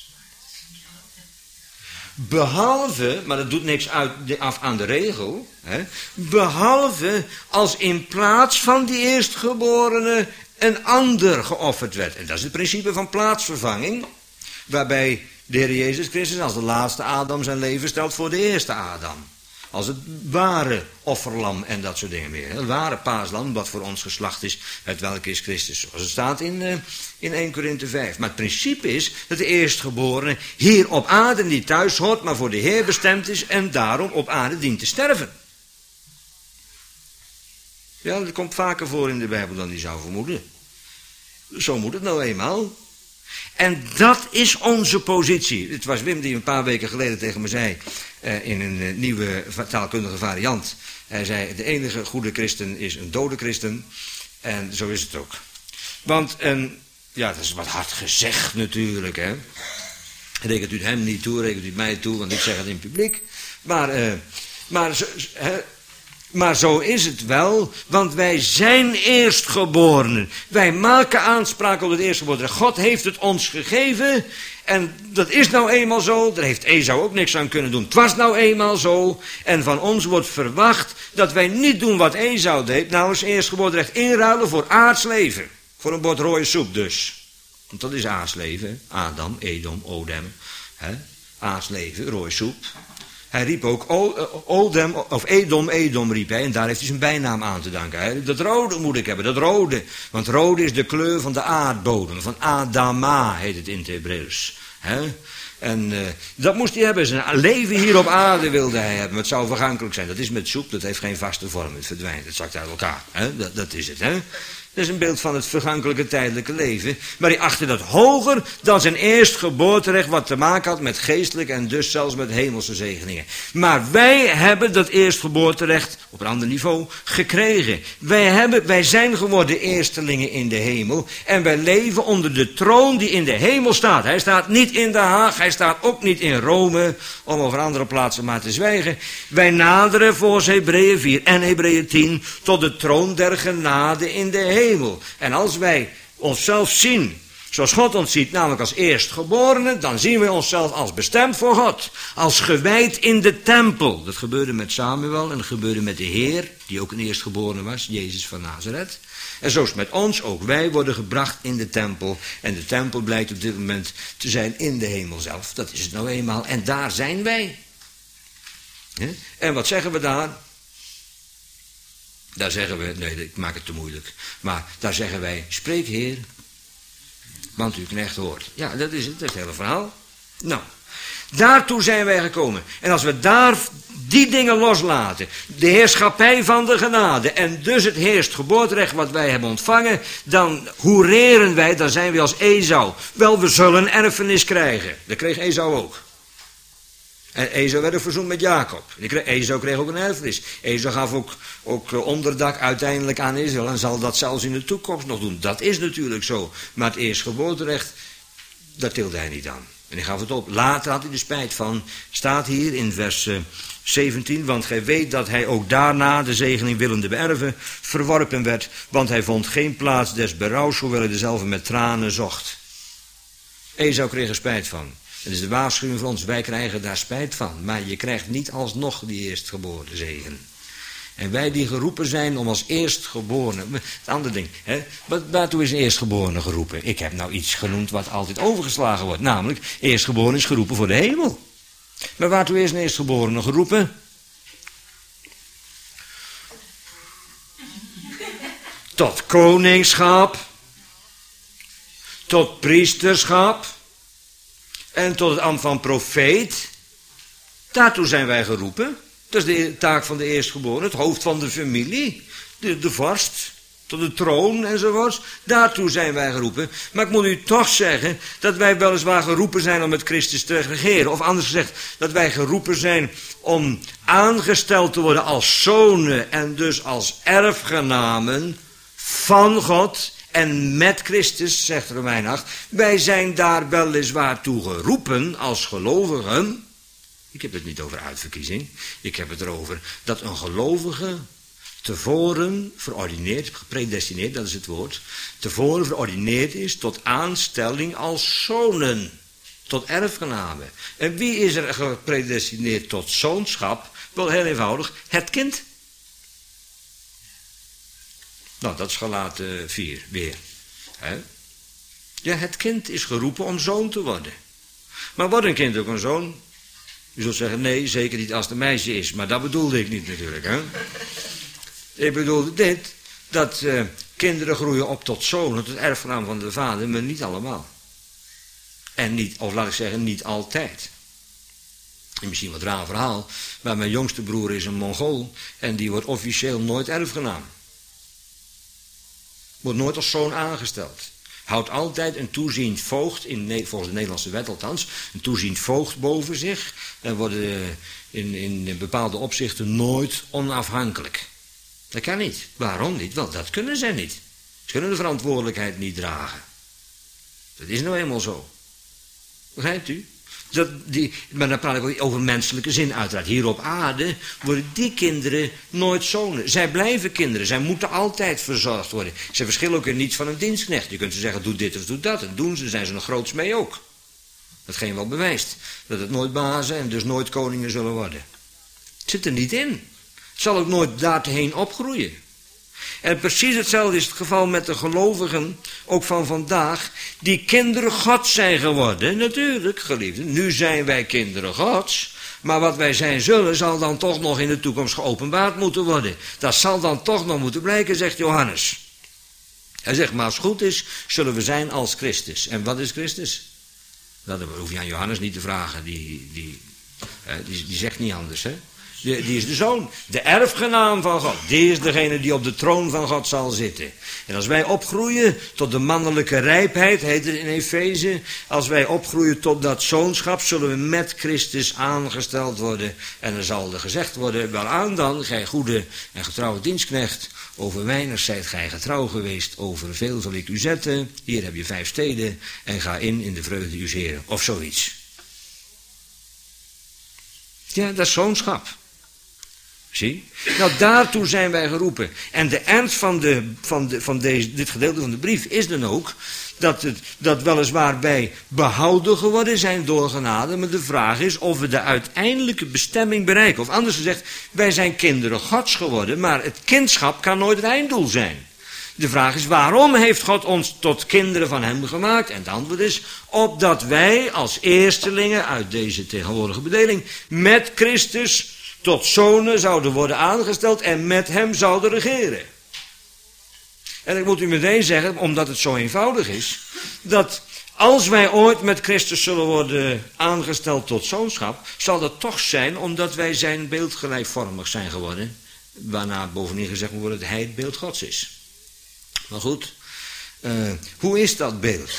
Behalve, maar dat doet niks af aan de regel, hè, behalve als in plaats van die eerstgeborene een ander geofferd werd. En dat is het principe van plaatsvervanging, waarbij de Heer Jezus Christus als de laatste Adam zijn leven stelt voor de eerste Adam. Als het ware offerlam en dat soort dingen meer. Het ware paaslam, wat voor ons geslacht is, het welke is Christus. Zoals het staat in 1 Korinthe 5. Maar het principe is dat de eerstgeborene hier op aarde niet thuis hoort, maar voor de Heer bestemd is en daarom op aarde dient te sterven. Ja, dat komt vaker voor in de Bijbel dan die zou vermoeden. Zo moet het nou eenmaal. En dat is onze positie. Het was Wim die een paar weken geleden tegen me zei, in een nieuwe taalkundige variant. Hij zei, de enige goede christen is een dode christen. En zo is het ook. Want, ja, dat is wat hard gezegd natuurlijk, hè. Rekent u het hem niet toe, rekent u het mij toe, want ik zeg het in het publiek. Maar zo is het wel, want wij zijn eerstgeborenen. Wij maken aanspraak op het eerstgeborene. God heeft het ons gegeven en dat is nou eenmaal zo. Daar heeft Esau ook niks aan kunnen doen. Het was nou eenmaal zo. En van ons wordt verwacht dat wij niet doen wat Esau deed. Nou eens eerstgeboorterecht inruilen voor aards leven. Voor een bord rode soep dus. Want dat is aards leven. Adam, Edom, Odem. Aards leven, rode soep. Hij riep ook Edom riep hij, en daar heeft hij zijn bijnaam aan te danken. Dat rode moet ik hebben, dat rode. Want rode is de kleur van de aardbodem, van Adama heet het in het Hebreeuws. En dat moest hij hebben. Zijn leven hier op aarde wilde hij hebben. Maar het zou vergankelijk zijn. Dat is met soep, dat heeft geen vaste vorm. Het verdwijnt, het zakt uit elkaar. Dat is het. Dat is een beeld van het vergankelijke tijdelijke leven. Maar hij achtte dat hoger dan zijn eerstgeboorterecht, wat te maken had met geestelijk en dus zelfs met hemelse zegeningen. Maar wij hebben dat eerstgeboorterecht op een ander niveau gekregen. Wij zijn geworden eerstelingen in de hemel. En wij leven onder de troon die in de hemel staat. Hij staat niet in Den Haag, hij staat ook niet in Rome, om over andere plaatsen maar te zwijgen. Wij naderen volgens Hebreeën 4 en Hebreeën 10 tot de troon der genade in de hemel. En als wij onszelf zien, zoals God ons ziet, namelijk als eerstgeborene, dan zien wij onszelf als bestemd voor God. Als gewijd in de tempel. Dat gebeurde met Samuel en dat gebeurde met de Heer, die ook een eerstgeborene was, Jezus van Nazareth. En zo is het met ons, ook wij worden gebracht in de tempel. En de tempel blijkt op dit moment te zijn in de hemel zelf. Dat is het nou eenmaal. En daar zijn wij. En wat zeggen we daar? Daar zeggen we, nee, ik maak het te moeilijk. Maar daar zeggen wij, spreek Heer, want uw knecht hoort. Ja, dat is het, dat is het hele verhaal. Nou, daartoe zijn wij gekomen. En als we daar die dingen loslaten, de heerschappij van de genade en dus het eerstgeboorterecht wat wij hebben ontvangen, dan hoereren wij, dan zijn we als Esau. Wel, we zullen erfenis krijgen. Dat kreeg Esau ook. En Esau werd verzoend met Jacob. Esau kreeg ook een erfenis. Esau gaf ook onderdak uiteindelijk aan Israël en zal dat zelfs in de toekomst nog doen. Dat is natuurlijk zo. Maar het eerstgeboorterecht, dat tilde hij niet aan. En hij gaf het op. Later had hij er spijt van. Staat hier in vers 17. Want gij weet dat hij ook daarna de zegening willende beërven verworpen werd. Want hij vond geen plaats des berouws, hoewel hij dezelfde met tranen zocht. Esau kreeg er spijt van. Het is de waarschuwing voor ons, wij krijgen daar spijt van. Maar je krijgt niet alsnog die eerstgeboren zegen. En wij die geroepen zijn om als eerstgeborene. Het andere ding, waartoe is een eerstgeborene geroepen? Ik heb nou iets genoemd wat altijd overgeslagen wordt. Namelijk, eerstgeboren is geroepen voor de hemel. Maar waartoe is een eerstgeborene geroepen? Tot koningschap. Tot priesterschap. En tot het ambt van profeet. Daartoe zijn wij geroepen. Dat is de taak van de eerstgeborene, het hoofd van de familie, de vorst, tot de troon enzovoorts. Daartoe zijn wij geroepen. Maar ik moet u toch zeggen dat wij weliswaar geroepen zijn om met Christus te regeren. Of anders gezegd, dat wij geroepen zijn om aangesteld te worden als zonen en dus als erfgenamen van God en met Christus, zegt Romein 8. Wij zijn daar weliswaar toe geroepen als gelovigen. Ik heb het niet over uitverkiezing. Ik heb het erover dat een gelovige tevoren verordineerd, gepredestineerd, dat is het woord, tevoren verordineerd is tot aanstelling als zonen, tot erfgenamen. En wie is er gepredestineerd tot zoonschap? Wel heel eenvoudig, het kind. Nou, dat is Galaten 4 weer. Ja, het kind is geroepen om zoon te worden. Maar wordt een kind ook een zoon? U zult zeggen, nee, zeker niet als het een meisje is. Maar dat bedoelde ik niet natuurlijk. Ik bedoelde dit, dat kinderen groeien op tot zonen, tot erfgenaam van de vader, maar niet allemaal. En niet, of laat ik zeggen, niet altijd. En misschien wat raar verhaal, maar mijn jongste broer is een Mongool en die wordt officieel nooit erfgenaam. Wordt nooit als zoon aangesteld. Houdt altijd een toeziend voogd, volgens de Nederlandse wet althans, een toeziend voogd boven zich. En worden in bepaalde opzichten nooit onafhankelijk. Dat kan niet. Waarom niet? Wel, dat kunnen zij niet. Ze kunnen de verantwoordelijkheid niet dragen. Dat is nou eenmaal zo. Begrijpt u? Maar dan praat ik ook over menselijke zin uiteraard. Hier op aarde worden die kinderen nooit zonen. Zij blijven kinderen. Zij moeten altijd verzorgd worden. Ze verschillen ook in niets van een dienstknecht. Je kunt ze zeggen, doe dit of doe dat. En doen ze, zijn ze nog groots mee ook. Datgene wel bewijst. Dat het nooit bazen en dus nooit koningen zullen worden. Het zit er niet in. Het zal ook nooit daarheen opgroeien. En precies hetzelfde is het geval met de gelovigen, ook van vandaag, die kinderen Gods zijn geworden. Natuurlijk, geliefden, nu zijn wij kinderen Gods, maar wat wij zijn zullen, zal dan toch nog in de toekomst geopenbaard moeten worden. Dat zal dan toch nog moeten blijken, zegt Johannes. Hij zegt, maar als het goed is, zullen we zijn als Christus. En wat is Christus? Dat hoef je aan Johannes niet te vragen. Die zegt niet anders, hè. Die is de zoon, de erfgenaam van God. Die is degene die op de troon van God zal zitten. En als wij opgroeien tot de mannelijke rijpheid, heet het in Efeze. Als wij opgroeien tot dat zoonschap, zullen we met Christus aangesteld worden. En er zal er gezegd worden, wel aan dan, gij goede en getrouwe dienstknecht. Over weinig zijt gij getrouw geweest, over veel zal ik u zetten. Hier heb je 5 steden en ga in de vreugde uws Heren. Of zoiets. Ja, dat is zoonschap. Zie? Nou, daartoe zijn wij geroepen. En de ernst van dit gedeelte van de brief is dan ook dat weliswaar wij behouden geworden zijn door genade, maar de vraag is of we de uiteindelijke bestemming bereiken. Of anders gezegd, wij zijn kinderen Gods geworden, maar het kindschap kan nooit het einddoel zijn. De vraag is, waarom heeft God ons tot kinderen van hem gemaakt? En het antwoord is, opdat wij als eerstelingen uit deze tegenwoordige bedeling met Christus tot zonen zouden worden aangesteld en met hem zouden regeren. En ik moet u meteen zeggen, omdat het zo eenvoudig is, dat als wij ooit met Christus zullen worden aangesteld tot zoonschap, zal dat toch zijn omdat wij zijn beeldgelijkvormig zijn geworden, waarna bovendien gezegd moet worden dat hij het beeld Gods is. Maar goed, hoe is dat beeld?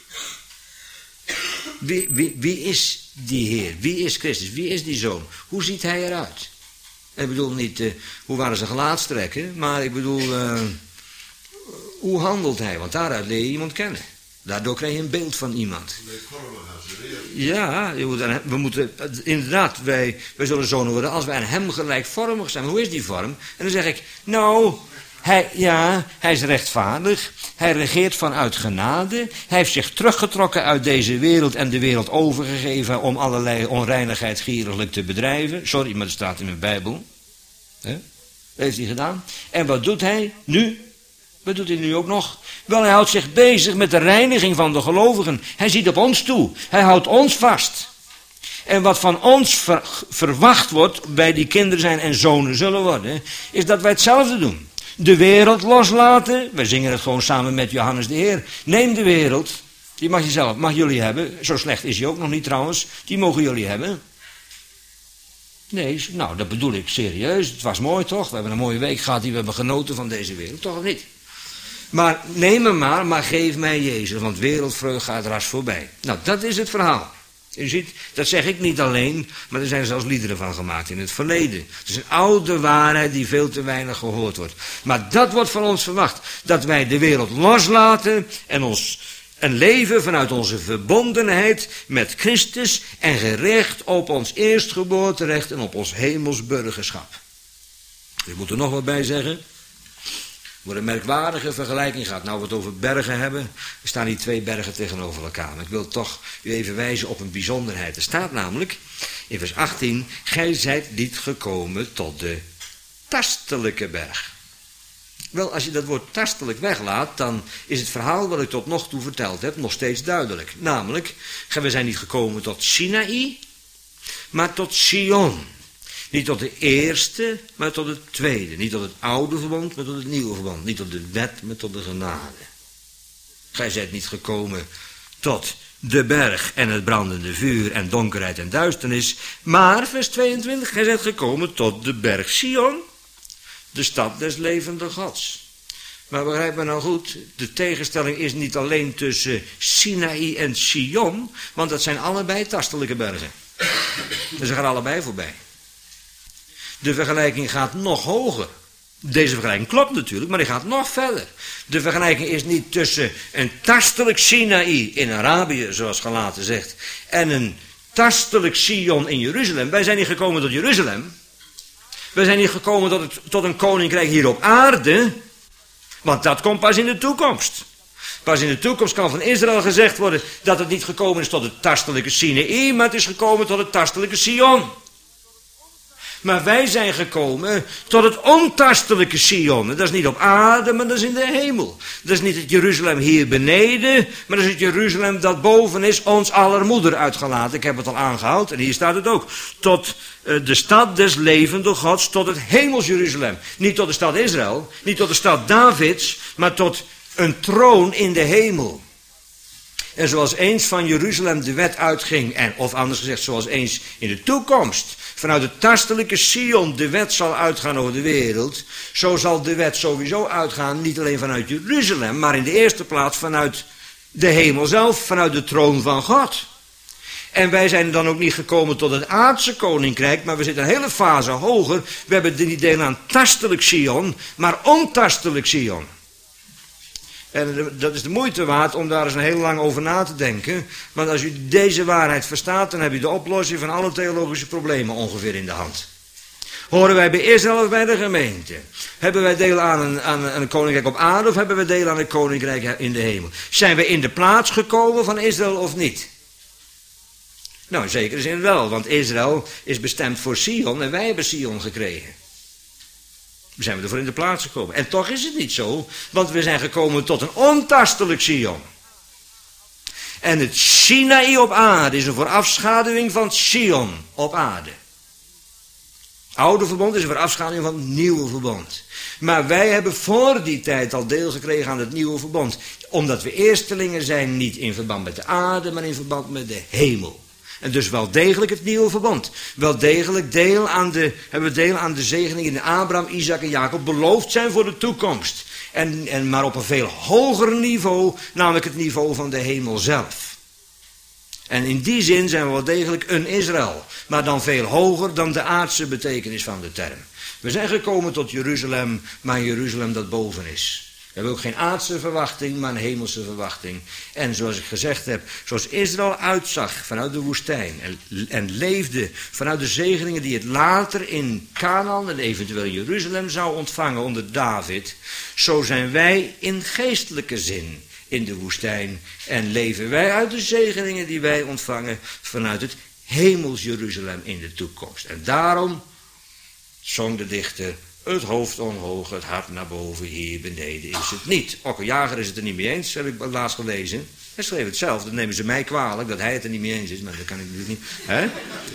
Wie is die Heer? Wie is Christus? Wie is die Zoon? Hoe ziet hij eruit? Ik bedoel niet, hoe waren zijn gelaatstrekken, maar ik bedoel, hoe handelt hij? Want daaruit leer je iemand kennen. Daardoor krijg je een beeld van iemand. Ja, we moeten, inderdaad, wij zullen zonen worden als wij aan hem gelijkvormig zijn. Maar hoe is die vorm? En dan zeg ik, nou, hij is rechtvaardig, hij regeert vanuit genade, hij heeft zich teruggetrokken uit deze wereld en de wereld overgegeven om allerlei onreinigheid gieriglijk te bedrijven. Sorry, maar dat staat in mijn Bijbel. Dat heeft hij gedaan. En wat doet hij nu? Wat doet hij nu ook nog? Wel, hij houdt zich bezig met de reiniging van de gelovigen. Hij ziet op ons toe. Hij houdt ons vast. En wat van ons verwacht wordt, wij die kinderen zijn en zonen zullen worden, is dat wij hetzelfde doen. De wereld loslaten. We zingen het gewoon samen met Johannes de Heer. Neem de wereld. Die mag jullie hebben. Zo slecht is hij ook nog niet trouwens. Die mogen jullie hebben. Nee, nou dat bedoel ik serieus. Het was mooi toch? We hebben een mooie week gehad. We hebben genoten van deze wereld. Toch of niet? Maar neem hem maar geef mij Jezus. Want wereldvreugd gaat ras voorbij. Nou, dat is het verhaal. U ziet, dat zeg ik niet alleen, maar er zijn zelfs liederen van gemaakt in het verleden. Het is een oude waarheid die veel te weinig gehoord wordt. Maar dat wordt van ons verwacht. Dat wij de wereld loslaten en leven vanuit onze verbondenheid met Christus en gericht op ons eerstgeboorterecht en op ons hemels burgerschap. Ik moet er nog wat bij zeggen. Voor een merkwaardige vergelijking gaat. Nou, we het over bergen hebben. Er staan hier 2 bergen tegenover elkaar. Maar ik wil toch u even wijzen op een bijzonderheid. Er staat namelijk in vers 18. Gij zijt niet gekomen tot de tastelijke berg. Wel, als je dat woord tastelijk weglaat, dan is het verhaal wat ik tot nog toe verteld heb nog steeds duidelijk. Namelijk, we zijn niet gekomen tot Sinaï, maar tot Sion. Niet tot de eerste, maar tot het tweede. Niet tot het oude verbond, maar tot het nieuwe verbond. Niet tot de wet, maar tot de genade. Gij zijt niet gekomen tot de berg en het brandende vuur en donkerheid en duisternis. Maar, vers 22, gij zijt gekomen tot de berg Sion, de stad des levenden Gods. Maar begrijp me nou goed, de tegenstelling is niet alleen tussen Sinaï en Sion, want dat zijn allebei tastelijke bergen. En ze gaan allebei voorbij. De vergelijking gaat nog hoger. Deze vergelijking klopt natuurlijk, maar die gaat nog verder. De vergelijking is niet tussen een tastelijk Sinaï in Arabië, zoals Galaten zegt, en een tastelijk Sion in Jeruzalem. Wij zijn niet gekomen tot Jeruzalem. Wij zijn niet gekomen tot een koninkrijk hier op aarde, want dat komt pas in de toekomst. Pas in de toekomst kan van Israël gezegd worden dat het niet gekomen is tot het tastelijke Sinaï, maar het is gekomen tot het tastelijke Sion. Maar wij zijn gekomen tot het ontastelijke Sion. Dat is niet op aarde, maar dat is in de hemel. Dat is niet het Jeruzalem hier beneden, maar dat is het Jeruzalem dat boven is, ons aller moeder uitgelaten. Ik heb het al aangehaald en hier staat het ook. Tot de stad des levenden Gods, tot het hemels Jeruzalem. Niet tot de stad Israël, niet tot de stad Davids, maar tot een troon in de hemel. En zoals eens van Jeruzalem de wet uitging, en of anders gezegd, zoals eens in de toekomst vanuit het tastelijke Sion de wet zal uitgaan over de wereld, zo zal de wet sowieso uitgaan, niet alleen vanuit Jeruzalem, maar in de eerste plaats vanuit de hemel zelf, vanuit de troon van God. En wij zijn dan ook niet gekomen tot het aardse koninkrijk, maar we zitten een hele fase hoger. We hebben niet deel aan tastelijk Sion, maar ontastelijk Sion. En dat is de moeite waard om daar eens een heel lang over na te denken. Want als u deze waarheid verstaat, dan heb je de oplossing van alle theologische problemen ongeveer in de hand. Horen wij bij Israël of bij de gemeente? Hebben wij deel aan een koninkrijk op aarde of hebben wij deel aan een koninkrijk in de hemel? Zijn we in de plaats gekomen van Israël of niet? Nou, in zekere zin wel, want Israël is bestemd voor Sion en wij hebben Sion gekregen. We zijn ervoor in de plaats gekomen. En toch is het niet zo, want we zijn gekomen tot een ontastelijk Sion. En het Sinaï op aarde is een voorafschaduwing van Sion op aarde. Oude verbond is een voorafschaduwing van het nieuwe verbond. Maar wij hebben voor die tijd al deel gekregen aan het nieuwe verbond. Omdat we eerstelingen zijn, niet in verband met de aarde, maar in verband met de hemel. En dus wel degelijk het nieuwe verbond. Wel degelijk hebben we deel aan de zegeningen die Abraham, Isaac en Jacob beloofd zijn voor de toekomst. Maar op een veel hoger niveau, namelijk het niveau van de hemel zelf. En in die zin zijn we wel degelijk een Israël. Maar dan veel hoger dan de aardse betekenis van de term. We zijn gekomen tot Jeruzalem, maar Jeruzalem dat boven is. We hebben ook geen aardse verwachting, maar een hemelse verwachting. En zoals ik gezegd heb, zoals Israël uitzag vanuit de woestijn en leefde vanuit de zegeningen die het later in Canaan en eventueel in Jeruzalem zou ontvangen onder David, zo zijn wij in geestelijke zin in de woestijn en leven wij uit de zegeningen die wij ontvangen vanuit het hemels Jeruzalem in de toekomst. En daarom zong de dichter: het hoofd omhoog, het hart naar boven, hier beneden is het niet. Okke Jager is het er niet mee eens, heb ik laatst gelezen. Hij schreef het zelf, dan nemen ze mij kwalijk dat hij het er niet mee eens is, maar dat kan ik natuurlijk niet. Hè?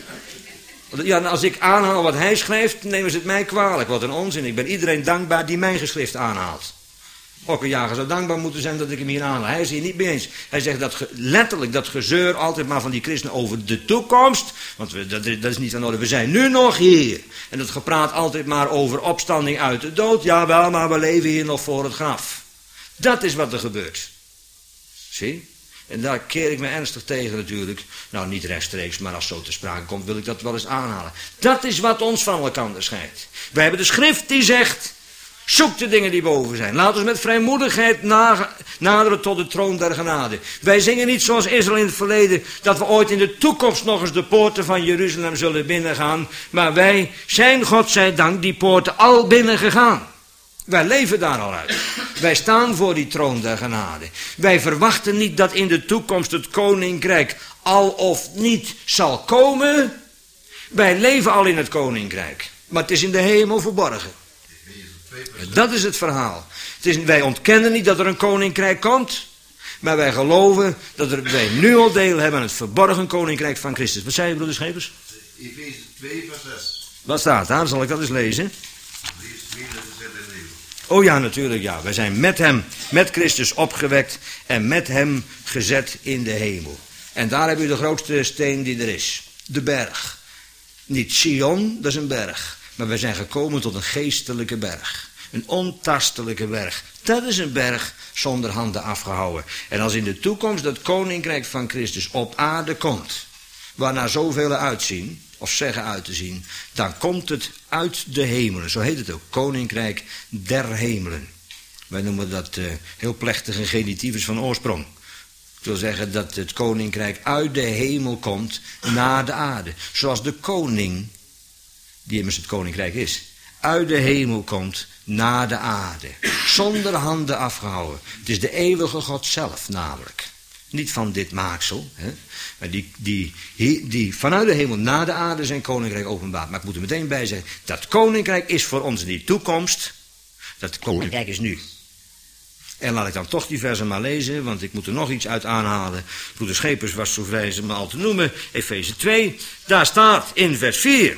Ja, als ik aanhaal wat hij schrijft, nemen ze het mij kwalijk. Wat een onzin, ik ben iedereen dankbaar die mijn geschrift aanhaalt. Okke Jager zou dankbaar moeten zijn dat ik hem hier aanhaal. Hij is hier niet mee eens. Hij zegt dat letterlijk dat gezeur altijd maar van die christenen over de toekomst. Want dat is niet aan de orde. We zijn nu nog hier. En dat gepraat altijd maar over opstanding uit de dood. Jawel, maar we leven hier nog voor het graf. Dat is wat er gebeurt. Zie? En daar keer ik me ernstig tegen natuurlijk. Nou, niet rechtstreeks, maar als zo te sprake komt, wil ik dat wel eens aanhalen. Dat is wat ons van elkaar scheidt. Wij hebben de schrift die zegt: zoek de dingen die boven zijn. Laat ons met vrijmoedigheid naderen tot de troon der genade. Wij zingen niet zoals Israël in het verleden, dat we ooit in de toekomst nog eens de poorten van Jeruzalem zullen binnengaan. Maar wij zijn, God zij dank, die poorten al binnengegaan. Wij leven daar al uit. Wij staan voor die troon der genade. Wij verwachten niet dat in de toekomst het koninkrijk al of niet zal komen. Wij leven al in het koninkrijk. Maar het is in de hemel verborgen. Dat is het verhaal. Wij ontkennen niet dat er een koninkrijk komt. Maar wij geloven dat wij nu al deel hebben aan het verborgen koninkrijk van Christus. Wat zei je, broeder Schepers? Efeze 2 vers 6. Wat staat daar? Zal ik dat eens lezen? Oh ja, natuurlijk ja. Wij zijn met hem, met Christus opgewekt en met hem gezet in de hemel. En daar heb je de grootste steen die er is. De berg. Niet Sion, dat is een berg. Maar wij zijn gekomen tot een geestelijke berg. Een ontastelijke berg. Dat is een berg zonder handen afgehouden. En als in de toekomst dat koninkrijk van Christus op aarde komt, waarnaar zoveel uitzien, of zeggen uit te zien, dan komt het uit de hemelen. Zo heet het ook, koninkrijk der hemelen. Wij noemen dat heel plechtige genitivus van oorsprong. Ik wil zeggen dat het koninkrijk uit de hemel komt naar de aarde. Zoals de koning, die immers het koninkrijk is, uit de hemel komt naar de aarde. Zonder handen afgehouden. Het is de eeuwige God zelf namelijk. Niet van dit maaksel. Hè? Maar die vanuit de hemel naar de aarde zijn koninkrijk openbaart. Maar ik moet er meteen bij zeggen, dat koninkrijk is voor ons in die toekomst. Dat koninkrijk is nu. En laat ik dan toch die versen maar lezen, want ik moet er nog iets uit aanhalen. Broeder Schepers was zo vrij ze me al te noemen. Efeze 2, daar staat in vers 4.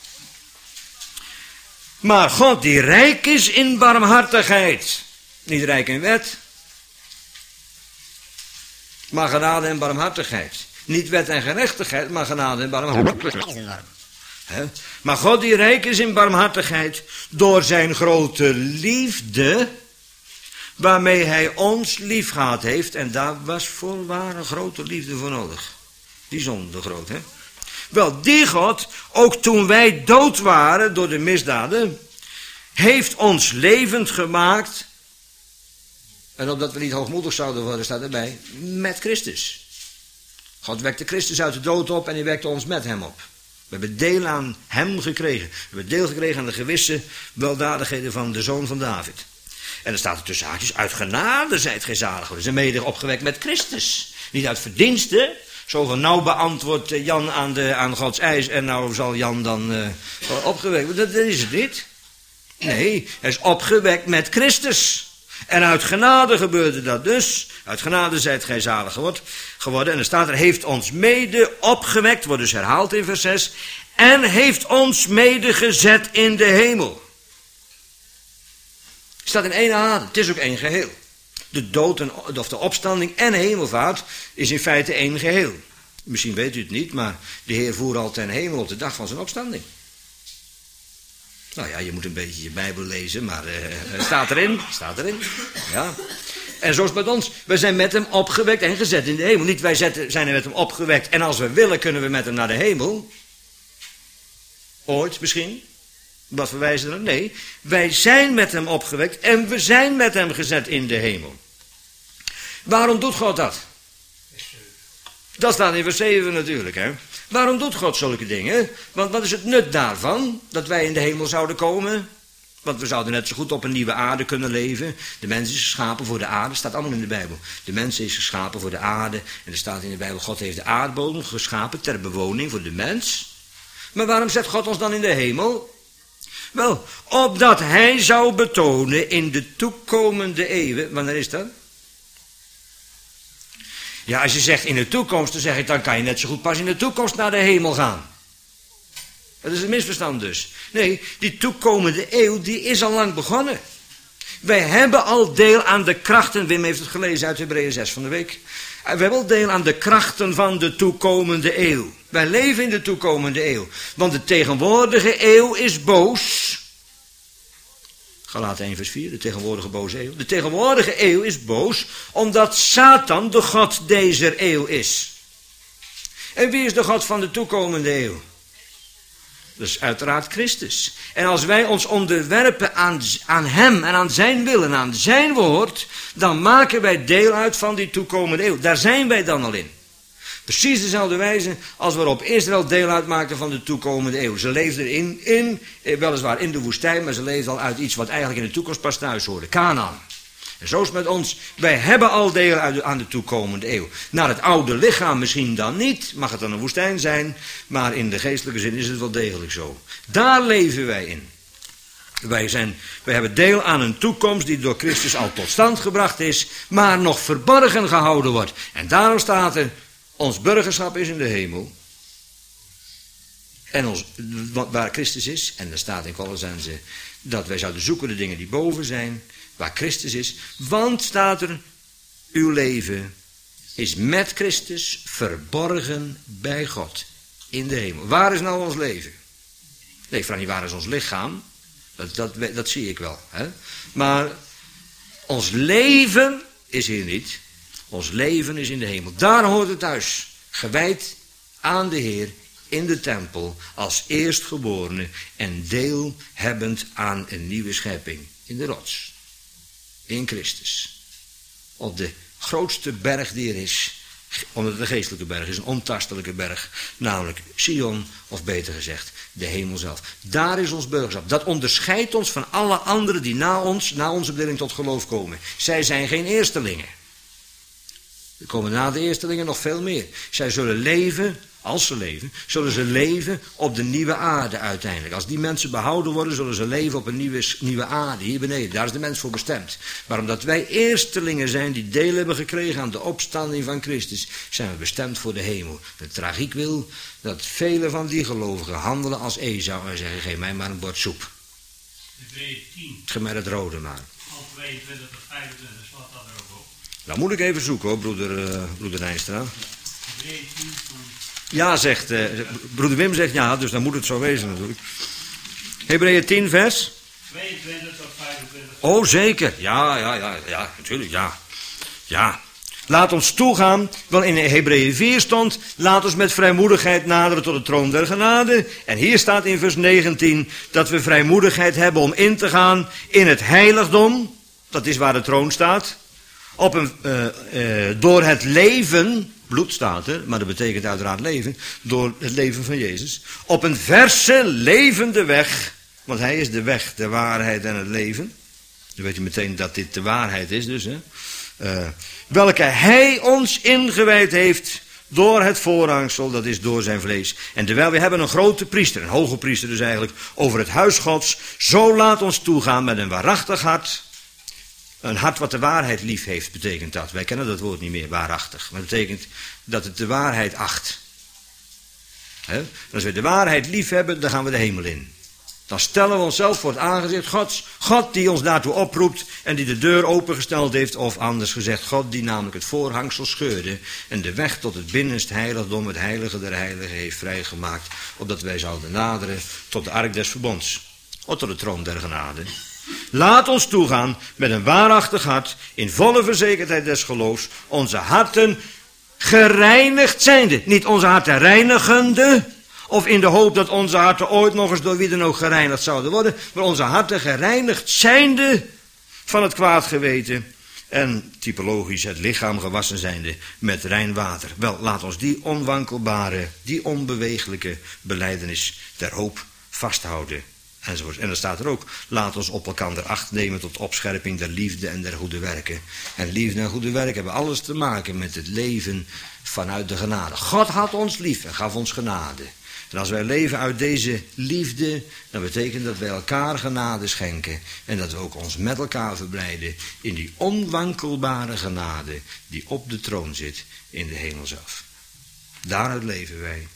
Maar God die rijk is in barmhartigheid. Niet rijk in wet. maar genade en barmhartigheid. Niet wet en gerechtigheid, maar genade en barmhartigheid. Maar God die rijk is in barmhartigheid, door zijn grote liefde, waarmee hij ons lief gehad heeft. En daar was voorwaar een grote liefde voor nodig. Bijzonder groot, hè? Wel, die God, ook toen wij dood waren door de misdaden, heeft ons levend gemaakt. En opdat we niet hoogmoedig zouden worden, staat erbij, met Christus. God wekte Christus uit de dood op en hij wekte ons met hem op. We hebben deel aan hem gekregen. We hebben deel gekregen aan de gewisse weldadigheden van de zoon van David. En er staat er tussen haakjes, uit genade zijt gij zalig geworden. Ze mede opgewekt met Christus. Niet uit verdiensten. Zo van, nou beantwoordt Jan aan Gods eis en nou zal Jan dan opgewekt worden. Dat is het niet. Nee, hij is opgewekt met Christus. En uit genade gebeurde dat dus. Uit genade zijt gij zalig geworden. En er staat er, heeft ons mede opgewekt, wordt dus herhaald in vers 6. En heeft ons mede gezet in de hemel. Het staat in één adem, het is ook één geheel. De dood of de opstanding en hemelvaart is in feite één geheel. Misschien weet u het niet, maar de Heer voer al ten hemel op de dag van zijn opstanding. Nou ja, je moet een beetje je Bijbel lezen, maar het staat erin. Ja. En zo is het met ons. We zijn met hem opgewekt en gezet in de hemel. Niet wij zijn met hem opgewekt en als we willen kunnen we met hem naar de hemel. Ooit misschien. Wat verwijzen er? Nee, wij zijn met hem opgewekt en we zijn met hem gezet in de hemel. Waarom doet God dat? Dat staat in vers 7 natuurlijk, hè. Waarom doet God zulke dingen? Want wat is het nut daarvan? Dat wij in de hemel zouden komen? Want we zouden net zo goed op een nieuwe aarde kunnen leven. De mens is geschapen voor de aarde, staat allemaal in de Bijbel. De mens is geschapen voor de aarde. En er staat in de Bijbel, God heeft de aardbodem geschapen ter bewoning voor de mens. Maar waarom zet God ons dan in de hemel? Wel, opdat hij zou betonen in de toekomende eeuwen. Wanneer is dat? Ja, als je zegt in de toekomst, dan zeg ik, dan kan je net zo goed pas in de toekomst naar de hemel gaan. Dat is een misverstand dus. Nee, die toekomende eeuw, die is al lang begonnen. Wij hebben al deel aan de krachten, Wim heeft het gelezen uit Hebreeën 6 van de week. We hebben al deel aan de krachten van de toekomende eeuw. Wij leven in de toekomende eeuw. Want de tegenwoordige eeuw is boos. Galaten 1 vers 4, de tegenwoordige boze eeuw. De tegenwoordige eeuw is boos, omdat Satan de God deze eeuw is. En wie is de God van de toekomende eeuw? Dat is uiteraard Christus. En als wij ons onderwerpen aan hem en aan zijn wil en aan zijn woord, dan maken wij deel uit van die toekomende eeuw. Daar zijn wij dan al in. Precies dezelfde wijze als waarop Israël deel uitmaakte van de toekomende eeuw. Ze leefden weliswaar in de woestijn, maar ze leefden al uit iets wat eigenlijk in de toekomst pas thuis hoorde. Kanaan. En zo is het met ons. Wij hebben al deel aan de toekomende eeuw. Naar het oude lichaam misschien dan niet. Mag het dan een woestijn zijn. Maar in de geestelijke zin is het wel degelijk zo. Daar leven wij in. Wij hebben deel aan een toekomst die door Christus al tot stand gebracht is. Maar nog verborgen gehouden wordt. En daarom staat er, ons burgerschap is in de hemel. En waar Christus is. En er staat in Kolossenzen dat wij zouden zoeken de dingen die boven zijn. Waar Christus is. Want staat er, uw leven is met Christus verborgen bij God. In de hemel. Waar is nou ons leven? Nee, ik vraag niet waar is ons lichaam. Dat zie ik wel. Hè? Maar ons leven is hier niet. Ons leven is in de hemel. Daar hoort het thuis. Gewijd aan de Heer in de tempel als eerstgeborene en deelhebbend aan een nieuwe schepping in de rots. In Christus. Op de grootste berg die er is, omdat het een geestelijke berg is, een ontastelijke berg, namelijk Sion, of beter gezegd, de hemel zelf. Daar is ons burgerschap. Dat onderscheidt ons van alle anderen die na onze bedeling tot geloof komen. Zij zijn geen eerstelingen. Er komen na de eerstelingen nog veel meer. Zij zullen leven, als ze leven, zullen ze leven op de nieuwe aarde uiteindelijk. Als die mensen behouden worden, zullen ze leven op een nieuwe aarde, hier beneden. Daar is de mens voor bestemd. Maar omdat wij eerstelingen zijn die deel hebben gekregen aan de opstanding van Christus, zijn we bestemd voor de hemel. De tragiek wil dat vele van die gelovigen handelen als Esau en zeggen, geef mij maar een bord soep. Hebreeën 10. Geef mij het rode maar. Al 22 tot 25 slaat dat er ook op. Nou moet ik even zoeken hoor, broeder Nijnstra. Ja, zegt, broeder Wim zegt ja, dus dan moet het zo wezen natuurlijk. Hebreeën 10 vers? 22 tot 25. Oh, zeker. Ja, natuurlijk, ja. Ja. Laat ons toegaan, want in Hebreeën 4 stond, laat ons met vrijmoedigheid naderen tot de troon der genade. En hier staat in vers 19 dat we vrijmoedigheid hebben om in te gaan in het heiligdom. Dat is waar de troon staat. Door het leven, bloed staat er, maar dat betekent uiteraard leven, door het leven van Jezus. Op een verse, levende weg, want hij is de weg, de waarheid en het leven. Dan weet je meteen dat dit de waarheid is dus, hè. Welke hij ons ingewijd heeft door het voorhangsel, dat is door zijn vlees. En terwijl we hebben een grote priester, een hoge priester dus eigenlijk, over het huis Gods, zo laat ons toegaan met een waarachtig hart. Een hart wat de waarheid lief heeft, betekent dat. Wij kennen dat woord niet meer, waarachtig. Maar dat betekent dat het de waarheid acht. En als we de waarheid lief hebben, dan gaan we de hemel in. Dan stellen we onszelf voor het aangezicht Gods. God die ons daartoe oproept en die de deur opengesteld heeft. Of anders gezegd, God die namelijk het voorhangsel scheurde. En de weg tot het binnenste heiligdom, het heilige der heiligen, heeft vrijgemaakt. Opdat wij zouden naderen tot de ark des verbonds. Of tot de troon der genade. Laat ons toegaan met een waarachtig hart, in volle verzekerdheid des geloofs, onze harten gereinigd zijnde. Niet onze harten reinigende, of in de hoop dat onze harten ooit nog eens door wie dan ook gereinigd zouden worden, maar onze harten gereinigd zijnde van het kwaad geweten en typologisch het lichaam gewassen zijnde met rein water. Wel, laat ons die onwankelbare, die onbewegelijke belijdenis der hoop vasthouden. Enzovoort. En dan staat er ook, laat ons op elkaar acht nemen tot opscherping der liefde en der goede werken. En liefde en goede werken hebben alles te maken met het leven vanuit de genade. God had ons lief en gaf ons genade. En als wij leven uit deze liefde, dan betekent dat wij elkaar genade schenken. En dat we ook ons met elkaar verblijden in die onwankelbare genade die op de troon zit in de hemel zelf. Daaruit leven wij.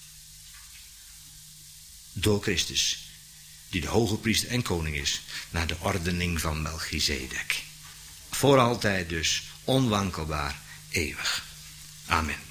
Door Christus. Die de hoge priester en koning is, naar de ordening van Melchizedek. Voor altijd dus, onwankelbaar, eeuwig. Amen.